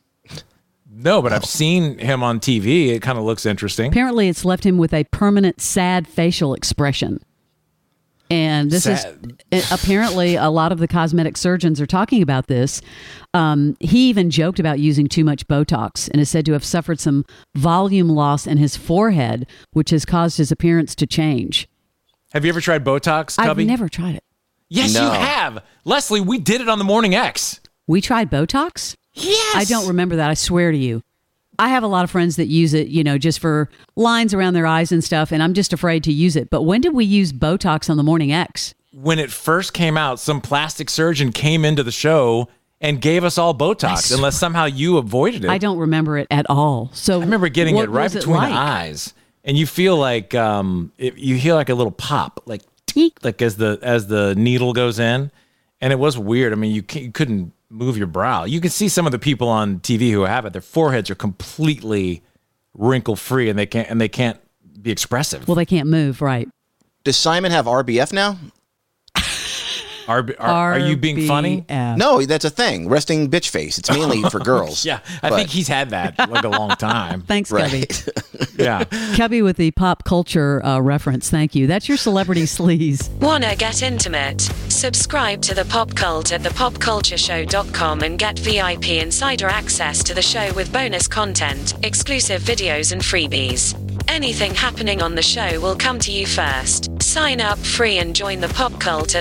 No, but I've seen him on TV. It kind of looks interesting. Apparently, it's left him with a permanent sad facial expression. And this is apparently a lot of the cosmetic surgeons are talking about this. He even joked about using too much Botox and is said to have suffered some volume loss in his forehead, which has caused his appearance to change. Have you ever tried Botox, Cubby? I've never tried it. Yes, you have. Leslie, we did it on the Morning X. We tried Botox? Yes. I don't remember that. I swear to you. I have a lot of friends that use it, just for lines around their eyes and stuff, and I'm just afraid to use it. But when did we use Botox on the Morning X? When it first came out, some plastic surgeon came into the show and gave us all Botox, unless somehow you avoided it. I don't remember it at all. So I remember getting it right between the eyes, and you feel like you hear like a little pop, like as the needle goes in, and it was weird. I mean, you couldn't move your brow. You can see some of the people on TV who have it; their foreheads are completely wrinkle free, and they can't be expressive. Well, they can't move, right? Does Simon have RBF now? Are you being funny? No, that's a thing. Resting bitch face. It's mainly for girls. Yeah, I think he's had that like a long time. Thanks, Cubby. Yeah. Cubby with the pop culture reference. Thank you. That's your celebrity sleaze. Wanna get intimate? Subscribe to The Pop Cult at thepopcultureshow.com and get VIP insider access to the show with bonus content, exclusive videos, and freebies. Anything happening on the show will come to you first. Sign up free and join The Pop Cult at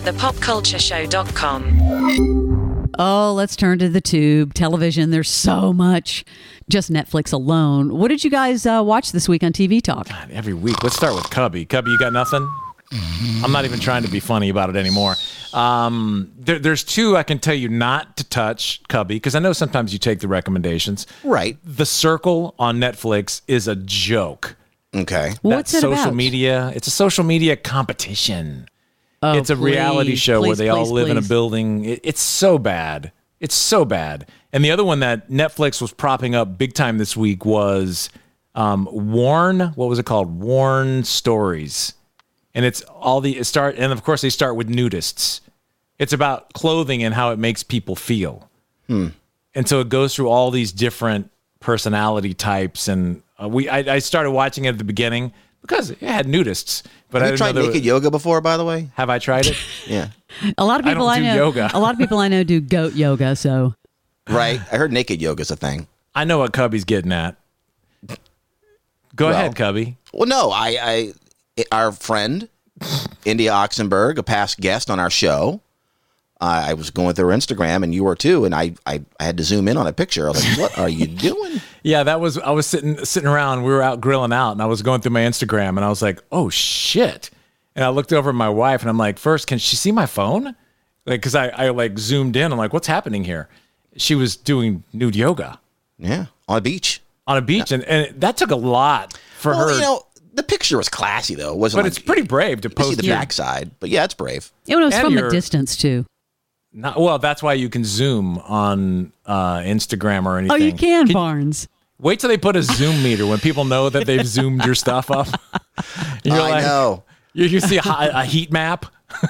thepopcultureshow.com. Oh, let's turn to the tube. Television, there's so much. Just Netflix alone. What did you guys watch this week on TV Talk? God, every week. Let's start with Cubby. Cubby, you got nothing? I'm not even trying to be funny about it anymore. There's two I can tell you not to touch, Cubby, because I know sometimes you take the recommendations. Right. The Circle on Netflix is a joke. Okay. What's it social about? media. It's a social media competition. Oh, it's a reality show where they all live in a please. building. It's so bad. It's so bad. And the other one that Netflix was propping up big time this week was Worn. What was it called? Worn Stories. And it's and of course they start with nudists. It's about clothing and how it makes people feel. And so it goes through all these different personality types. And I started watching it at the beginning because it had nudists. But Have you tried naked yoga before, by the way? Have I tried it? Yeah. A lot of people I don't do know. yoga. A lot of people I know do goat yoga. So Right. I heard naked yoga is a thing. I know what Cubby's getting at. Go ahead, Cubby. Well, no, our friend, India Oxenberg, a past guest on our show, I was going through her Instagram, and you were too, and I had to zoom in on a picture. I was like, what are you doing? Yeah, I was sitting around. We were out grilling out, and I was going through my Instagram, and I was like, oh, shit. And I looked over at my wife, and I'm like, first, can she see my phone? Like, because I like zoomed in. I'm like, what's happening here? She was doing nude yoga. Yeah, on a beach. On a beach, and that took a lot for her. You know, the picture was classy, though. It wasn't But it's pretty brave to post see the backside. But yeah, it's brave. it was And from a you're- distance too. Well, that's why you can zoom on Instagram or anything. Oh, you can, Barnes. Wait till they put a zoom meter when people know that they've zoomed your stuff up. I know. You see a heat map.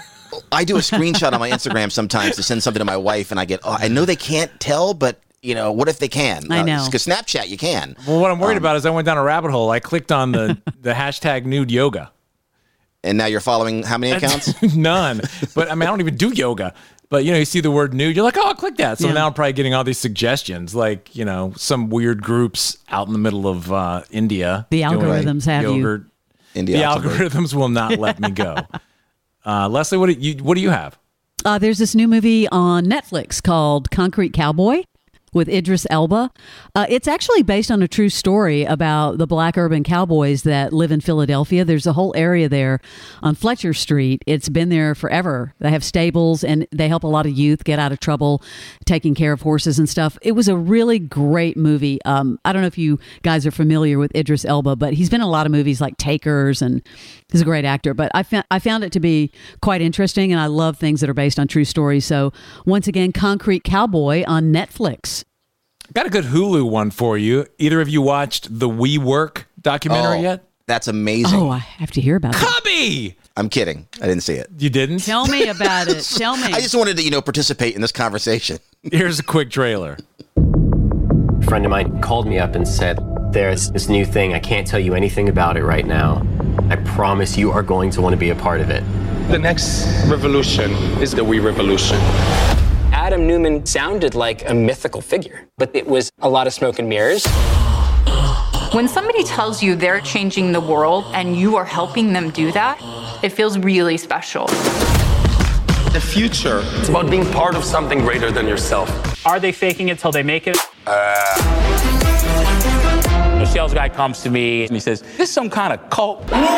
I do a screenshot on my Instagram sometimes to send something to my wife, and I get, I know they can't tell, but you know, what if they can? I know. Because Snapchat, you can. Well, what I'm worried about is I went down a rabbit hole. I clicked on the hashtag nude yoga. And now you're following how many accounts? None. But I mean, I don't even do yoga. But, you know, you see the word nude, you're like, oh, I'll click that. So Yeah. now I'm probably getting all these suggestions, like, you know, some weird groups out in the middle of India. The doing algorithms have you. yogurt. India The Oxenberg. algorithms will not let me go. Leslie, what do you have? There's this new movie on Netflix called Concrete Cowboy with Idris Elba. It's actually based on a true story about the black urban cowboys that live in Philadelphia. There's a whole area there on Fletcher Street. It's been there forever. They have stables and they help a lot of youth get out of trouble taking care of horses and stuff. It was a really great movie. I don't know if you guys are familiar with Idris Elba, but he's been in a lot of movies like Takers, and he's a great actor. But I found it to be quite interesting, and I love things that are based on true stories. So once again, Concrete Cowboy on Netflix. Got a good Hulu one for you. Either of you watched the WeWork documentary yet? That's amazing. Oh, I have to hear about it. Cubby! I'm kidding. I didn't see it. You didn't? Tell me about it. Tell me. I just wanted to, participate in this conversation. Here's a quick trailer. A friend of mine called me up and said, there's this new thing. I can't tell you anything about it right now. I promise you are going to want to be a part of it. The next revolution is the We Revolution. Adam Newman sounded like a mythical figure, but it was a lot of smoke and mirrors. When somebody tells you they're changing the world and you are helping them do that, it feels really special. The future, it's about being part of something greater than yourself. Are they faking it till they make it? The sales guy comes to me and he says, this is some kind of cult.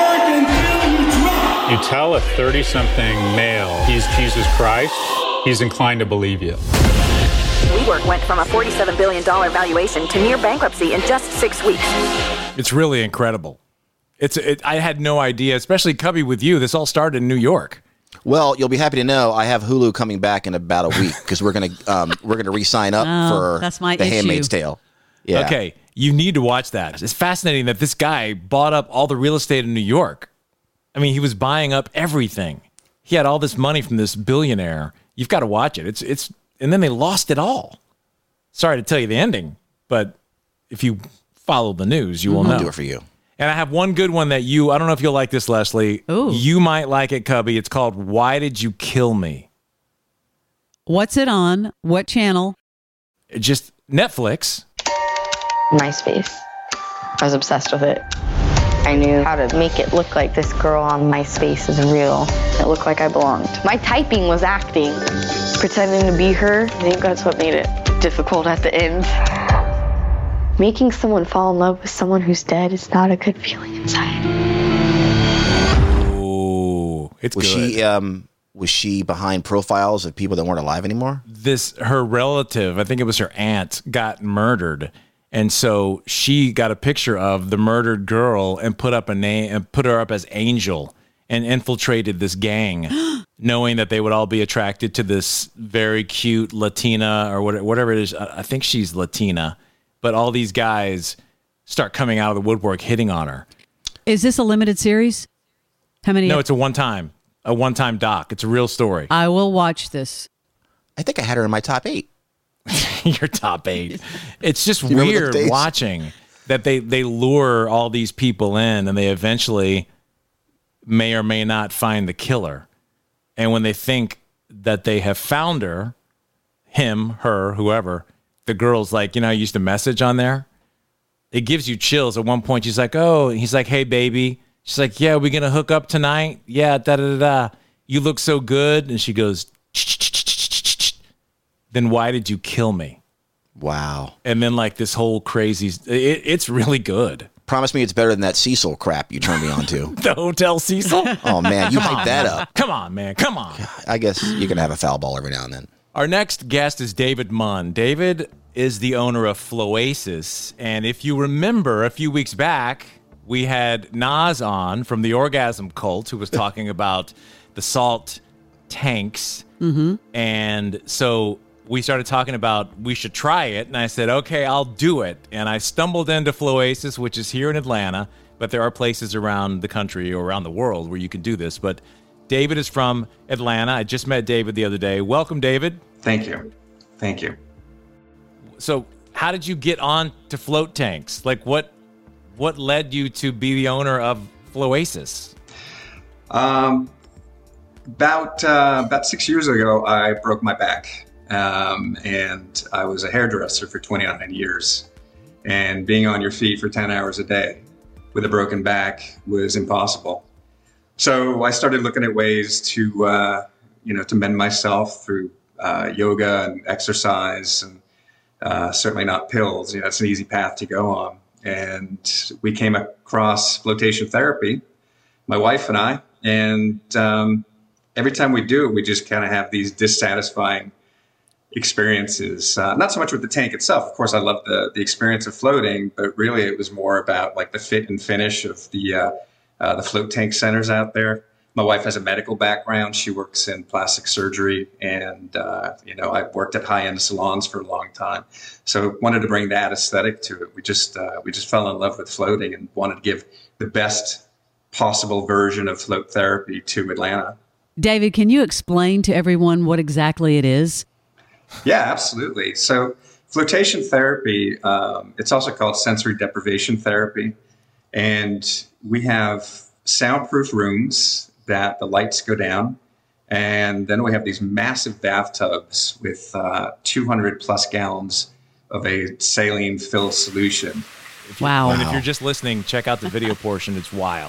You tell a 30-something male he's Jesus Christ, he's inclined to believe you. WeWork went from a $47 billion valuation to near bankruptcy in just 6 weeks. It's really incredible. I had no idea, especially Cubby with you. This all started in New York. Well, you'll be happy to know I have Hulu coming back in about a week because we're gonna re-sign up for that's my The issue. Handmaid's Tale. Yeah. Okay, you need to watch that. It's fascinating that this guy bought up all the real estate in New York. I mean, he was buying up everything. he had all this money from this billionaire. You've got to watch it. It's and then they lost it all. Sorry to tell you the ending, but if you follow the news, you will know. I'll do it for you. And I have one good one that I don't know if you'll like this, Leslie. Ooh. You might like it, Cubby. It's called Why Did You Kill Me? What's it on? What channel? Just Netflix. MySpace. I was obsessed with it. I knew how to make it look like this girl on MySpace is real. It looked like I belonged. My typing was acting. Pretending to be her, I think that's what made it difficult at the end. Making someone fall in love with someone who's dead is not a good feeling inside. Ooh, it's good. Was she behind profiles of people that weren't alive anymore? Her relative, I think it was her aunt, got murdered. And so she got a picture of the murdered girl and put up a name and put her up as Angel and infiltrated this gang, knowing that they would all be attracted to this very cute Latina or whatever it is. I think she's Latina, but all these guys start coming out of the woodwork hitting on her. Is this a limited series? How many? No, it's a one-time doc. It's a real story. I will watch this. I think I had her in my top 8. Your top 8. It's just weird watching that they lure all these people in and they eventually may or may not find the killer. And when they think that they have found her, him, her, whoever, the girl's like, I used to message on there. It gives you chills. At one point, she's like, oh, he's like, hey, baby. She's like, yeah, we going to hook up tonight? Yeah, da-da-da-da. You look so good. And she goes, then why did you kill me? Wow. And then like this whole crazy, it's really good. Promise me it's better than that Cecil crap you turned me on to. The Hotel Cecil? Oh, man, you hyped that up. Come on, man. Come on. I guess you can have a foul ball every now and then. Our next guest is David Munn. David is the owner of Floasis. And if you remember a few weeks back, we had Nas on from the Orgasm Cult who was talking about the salt tanks. Mm-hmm. And so we started talking about we should try it. And I said, okay, I'll do it. And I stumbled into Floasis, which is here in Atlanta. But there are places around the country or around the world where you can do this. But David is from Atlanta. I just met David the other day. Welcome, David. Thank you. Thank you. So how did you get on to float tanks? Like what led you to be the owner of Floasis? About 6 years ago, I broke my back. And I was a hairdresser for 29 years. And being on your feet for 10 hours a day with a broken back was impossible. So I started looking at ways to mend myself through yoga and exercise, and certainly not pills. It's an easy path to go on. And we came across flotation therapy, my wife and I, and every time we do it, we just kind of have these dissatisfying experiences. Not so much with the tank itself. Of course, I love the experience of floating, but really it was more about like the fit and finish of the float tank centers out there. My wife has a medical background. She works in plastic surgery, and I've worked at high-end salons for a long time. So wanted to bring that aesthetic to it. We just fell in love with floating and wanted to give the best possible version of float therapy to Atlanta. David, can you explain to everyone what exactly it is? Yeah, absolutely. So flotation therapy, it's also called sensory deprivation therapy. And we have soundproof rooms that the lights go down. And then we have these massive bathtubs with 200 plus gallons of a saline-filled solution. Wow. And if you're just listening, check out the video portion. It's wild.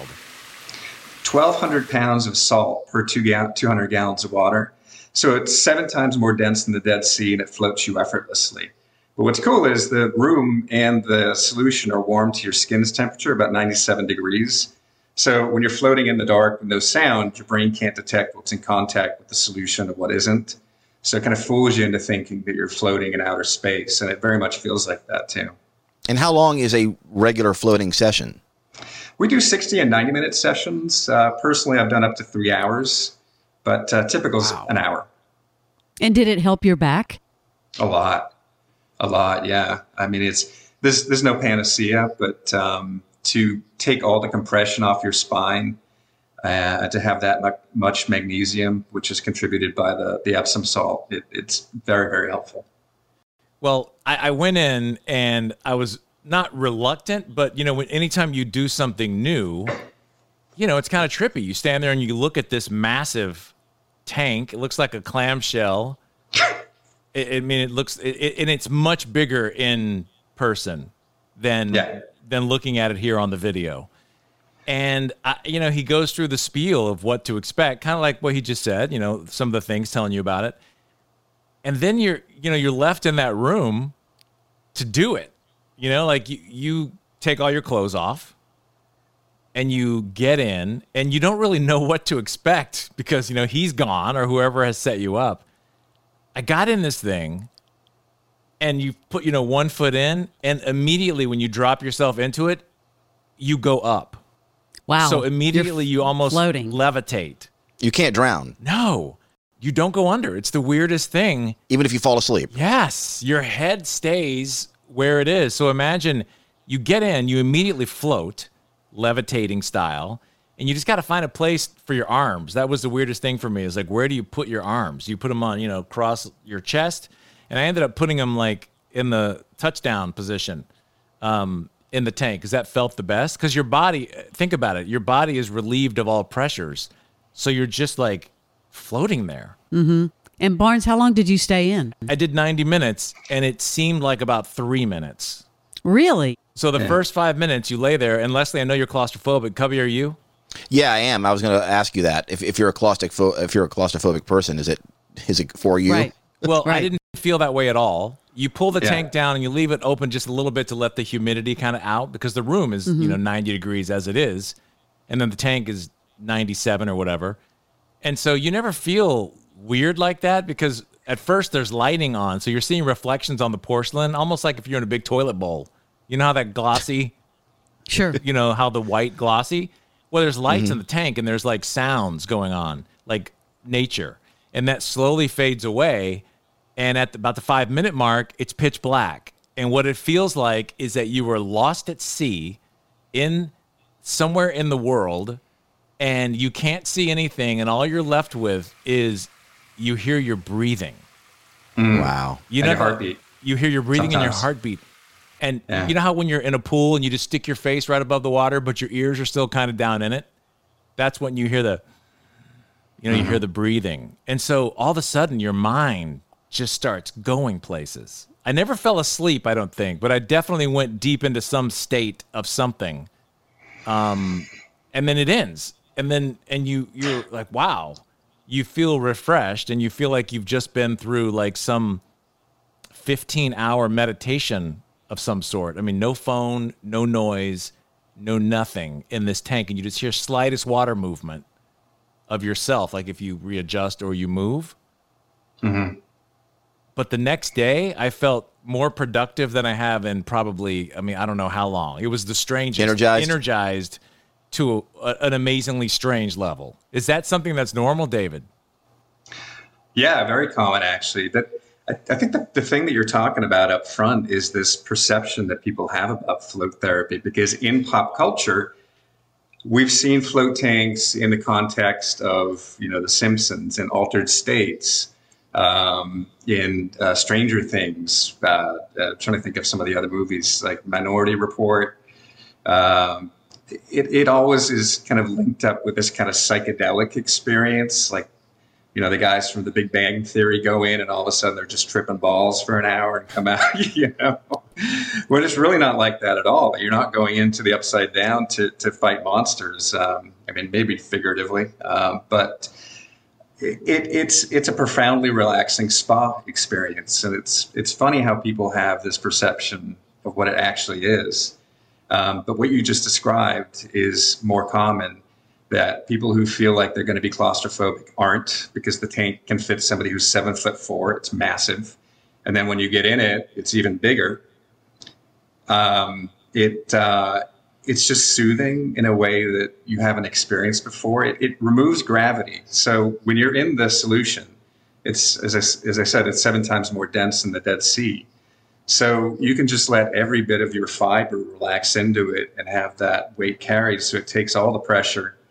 1,200 pounds of salt per 200 gallons of water. So it's 7 times more dense than the Dead Sea, and it floats you effortlessly. But what's cool is the room and the solution are warm to your skin's temperature, about 97 degrees. So when you're floating in the dark with no sound, your brain can't detect what's in contact with the solution and what isn't. So it kind of fools you into thinking that you're floating in outer space, and it very much feels like that too. And how long is a regular floating session? We do 60 and 90-minute sessions. Personally, I've done up to 3 hours. But typical is an hour. And did it help your back? A lot, yeah. I mean, there's no panacea, but to take all the compression off your spine to have that much magnesium, which is contributed by the Epsom salt. It's very, very helpful. Well, I went in and I was not reluctant, but, anytime you do something new, it's kind of trippy. You stand there and you look at this massive tank. It looks like a clamshell. And it's much bigger in person than looking at it here on the video. And, he goes through the spiel of what to expect, kind of like what he just said, some of the things telling you about it. And then you're left in that room to do it. You take all your clothes off and you get in and you don't really know what to expect because, he's gone or whoever has set you up. I got in this thing and you put, 1 foot in, and immediately when you drop yourself into it, you go up. Wow. So immediately you almost floating. Levitate. You can't drown. No, you don't go under. It's the weirdest thing. Even if you fall asleep. Yes. Your head stays where it is. So imagine you get in, you immediately float, levitating style, and you just got to find a place for your arms. That was the weirdest thing for me. Is like, where do you put your arms? You put them on, across your chest. And I ended up putting them like in the touchdown position in the tank because that felt the best. Because your body, think about it, your body is relieved of all pressures. So you're just like floating there. Mm-hmm. And Barnes, how long did you stay in? I did 90 minutes and it seemed like about 3 minutes. Really? So the first 5 minutes you lay there, and Leslie, I know you're claustrophobic. Cubby, are you? Yeah, I am. I was going to ask you that. If you're a claustrophobic person, is it for you? Right. Well, right. I didn't feel that way at all. You pull the tank down and you leave it open just a little bit to let the humidity kind of out because the room is, 90 degrees as it is. And then the tank is 97 or whatever. And so you never feel weird like that because at first there's lighting on. So you're seeing reflections on the porcelain, almost like if you're in a big toilet bowl. You know how that glossy? Sure. How the white glossy? Well, there's lights in the tank and there's like sounds going on, like nature. And that slowly fades away. And at about the 5 minute mark, it's pitch black. And what it feels like is that you were lost at sea in somewhere in the world and you can't see anything. And all you're left with is you hear your breathing. Wow. You know, your heartbeat. You hear your breathing and your Sometimes. heartbeat. And you know how when you're in a pool and you just stick your face right above the water, but your ears are still kind of down in it? That's when you hear you hear the breathing. And so all of a sudden your mind just starts going places. I never fell asleep, I don't think, but I definitely went deep into some state of something. And then it ends. And you're like, wow, you feel refreshed and you feel like you've just been through like some 15-hour meditation of some sort. I mean, no phone, no noise, no nothing in this tank. And you just hear slightest water movement of yourself, like if you readjust or you move. Mm-hmm. But the next day, I felt more productive than I have in probably, I don't know how long. It was the strangest. Energized to an amazingly strange level. Is that something that's normal, David? Yeah, very common, actually. I think the thing that you're talking about up front is this perception that people have about float therapy, because in pop culture, we've seen float tanks in the context of, The Simpsons and Altered States, in Stranger Things, trying to think of some of the other movies like Minority Report. It always is kind of linked up with this kind of psychedelic experience, like, the guys from The Big Bang Theory go in and all of a sudden they're just tripping balls for an hour and come out, When it's really not like that at all. You're not going into the Upside Down to fight monsters. Maybe figuratively, but it's a profoundly relaxing spa experience. And it's funny how people have this perception of what it actually is. But what you just described is more common, that people who feel like they're going to be claustrophobic aren't, because the tank can fit somebody who's 7'4". It's massive. And then when you get in it, it's even bigger. It's just soothing in a way that you haven't experienced before. It removes gravity. So when you're in the solution, it's, as I said, it's 7 times more dense than the Dead Sea. So you can just let every bit of your fiber relax into it and have that weight carried. So it takes all the pressure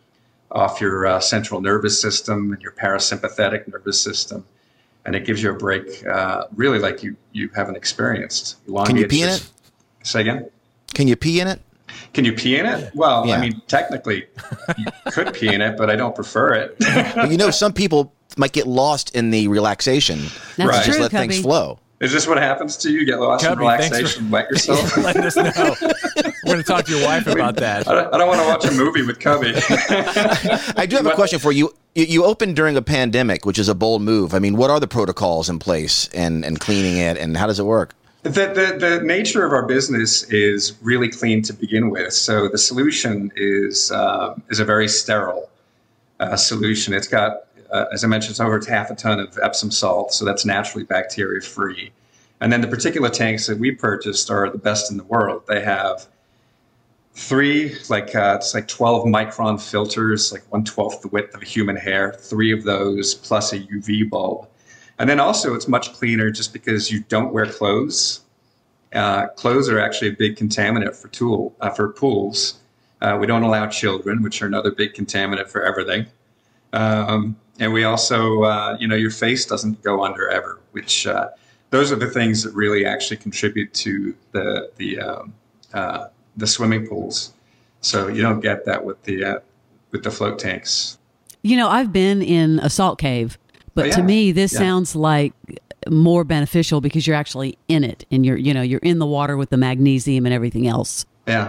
off your central nervous system and your parasympathetic nervous system. And it gives you a break, really like you haven't experienced. Can you pee in it? Say again? Can you pee in it? Can you pee in it? Well, I mean, technically, you could pee in it, but I don't prefer it. But some people might get lost in the relaxation. That's right. true, Just let Cubby. things flow. Is this what happens to you? Get lost Cubby, in relaxation, wet yourself? Let us know. We're going to talk to your wife about that. I don't want to watch a movie with Cubby. I do have a question for you. You opened during a pandemic, which is a bold move. I mean, what are the protocols in place and cleaning it, and how does it work? The nature of our business is really clean to begin with. So the solution is a very sterile solution. It's got, as I mentioned, it's over half a ton of Epsom salt, so that's naturally bacteria free. And then the particular tanks that we purchased are the best in the world. They have three, it's like 12 micron filters, like 1/12 the width of a human hair, 3 of those plus a UV bulb. And then also it's much cleaner just because you don't wear clothes. Clothes are actually a big contaminant for pools. We don't allow children, which are another big contaminant for everything. And we also, your face doesn't go under ever, which those are the things that really actually contribute to the swimming pools. So you don't get that with the float tanks. I've been in a salt cave. But to me, this sounds like more beneficial because you're actually in it and you're in the water with the magnesium and everything else. Yeah.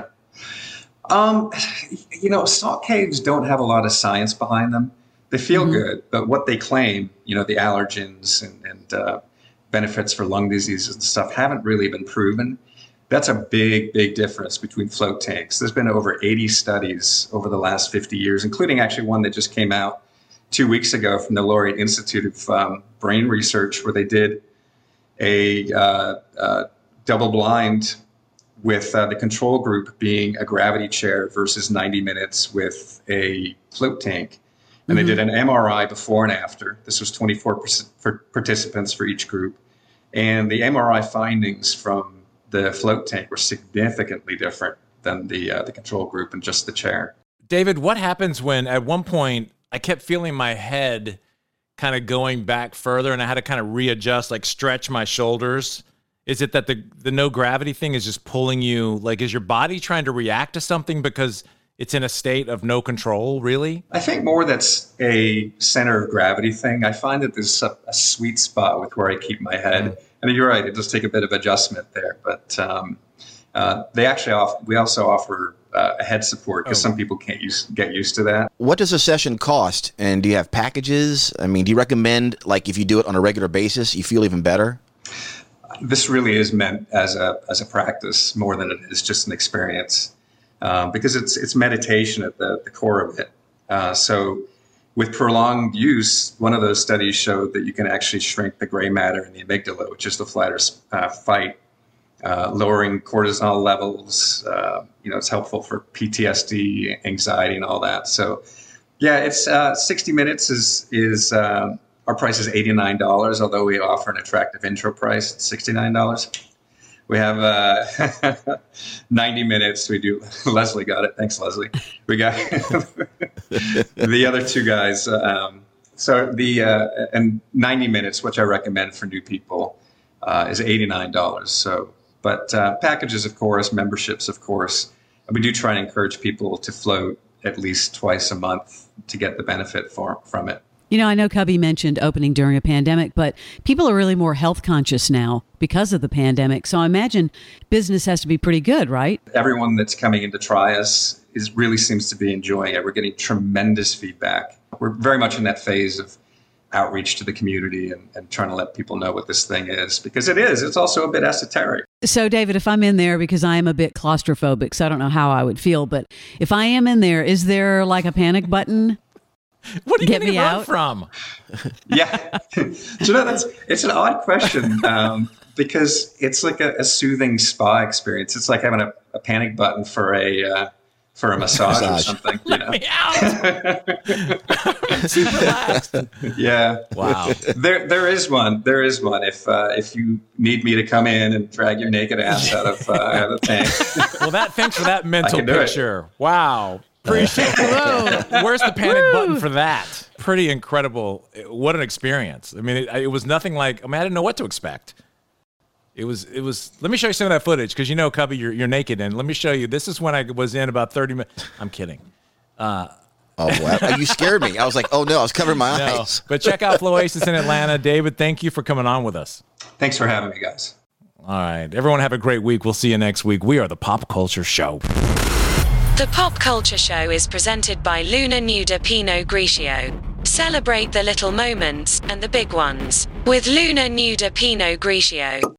Salt caves don't have a lot of science behind them. They feel good, but what they claim, the allergens and benefits for lung diseases and stuff haven't really been proven. That's a big, big difference between float tanks. There's been over 80 studies over the last 50 years, including actually one that just came out 2 weeks ago from the Laureate Institute of Brain Research, where they did a double blind with the control group being a gravity chair versus 90 minutes with a float tank. And they did an MRI before and after. This was 24 participants for each group. And the MRI findings from the float tank were significantly different than the control group and just the chair. David, what happens when at one point I kept feeling my head kind of going back further and I had to kind of readjust, like stretch my shoulders? Is it that the no gravity thing is just pulling you? Like, is your body trying to react to something because it's in a state of no control, really? I think more that's a center of gravity thing. I find that there's a sweet spot with where I keep my head. I mean, you're right. It does take a bit of adjustment there, but we also offer a head support because some people can't get used to that. What does a session cost? And do you have packages? I mean, do you recommend, like, if you do it on a regular basis, you feel even better? This really is meant as a practice more than it is just an experience, because it's meditation at the core of it. So with prolonged use, one of those studies showed that you can actually shrink the gray matter in the amygdala, which is the flight or fight, lowering cortisol levels. It's helpful for PTSD, anxiety, and all that. So, yeah, it's 60 minutes is our price is $89, although we offer an attractive intro price at $69. We have 90 minutes. We do. Leslie got it. Thanks, Leslie. We got the other two guys. And 90 minutes, which I recommend for new people, is $89. So, but packages, of course, memberships, of course. We do try and encourage people to float at least twice a month to get the benefit from it. I know Cubby mentioned opening during a pandemic, but people are really more health conscious now because of the pandemic. So I imagine business has to be pretty good, right? Everyone that's coming in to try us really seems to be enjoying it. We're getting tremendous feedback. We're very much in that phase of outreach to the community and trying to let people know what this thing is, because it's also a bit esoteric. So David, if I'm in there, because I am a bit claustrophobic, so I don't know how I would feel, but if I am in there, is there like a panic button? What are you getting out from? Yeah. It's an odd question because it's like a soothing spa experience. It's like having a panic button for a massage or something. Let me out. Too relaxed. Yeah. Wow. There is one. There is one. If you need me to come in and drag your naked ass out of the tank. Well, thanks for that mental picture. Wow. Appreciate it. Where's the panic button for that? Pretty incredible. What an experience. I mean, it was nothing like, I didn't know what to expect. It was, let me show you some of that footage, because Cubby, you're naked, and let me show you. This is when I was in about 30 minutes. I'm kidding. Oh, wow. You scared me. I was like, oh, no, I was covering my eyes. But check out Floasis in Atlanta. David, thank you for coming on with us. Thanks for having me, guys. All right. Everyone have a great week. We'll see you next week. We are the Pop Culture Show. The Pop Culture Show is presented by Luna Nuda Pinot Grigio. Celebrate the little moments and the big ones with Luna Nuda Pinot Grigio.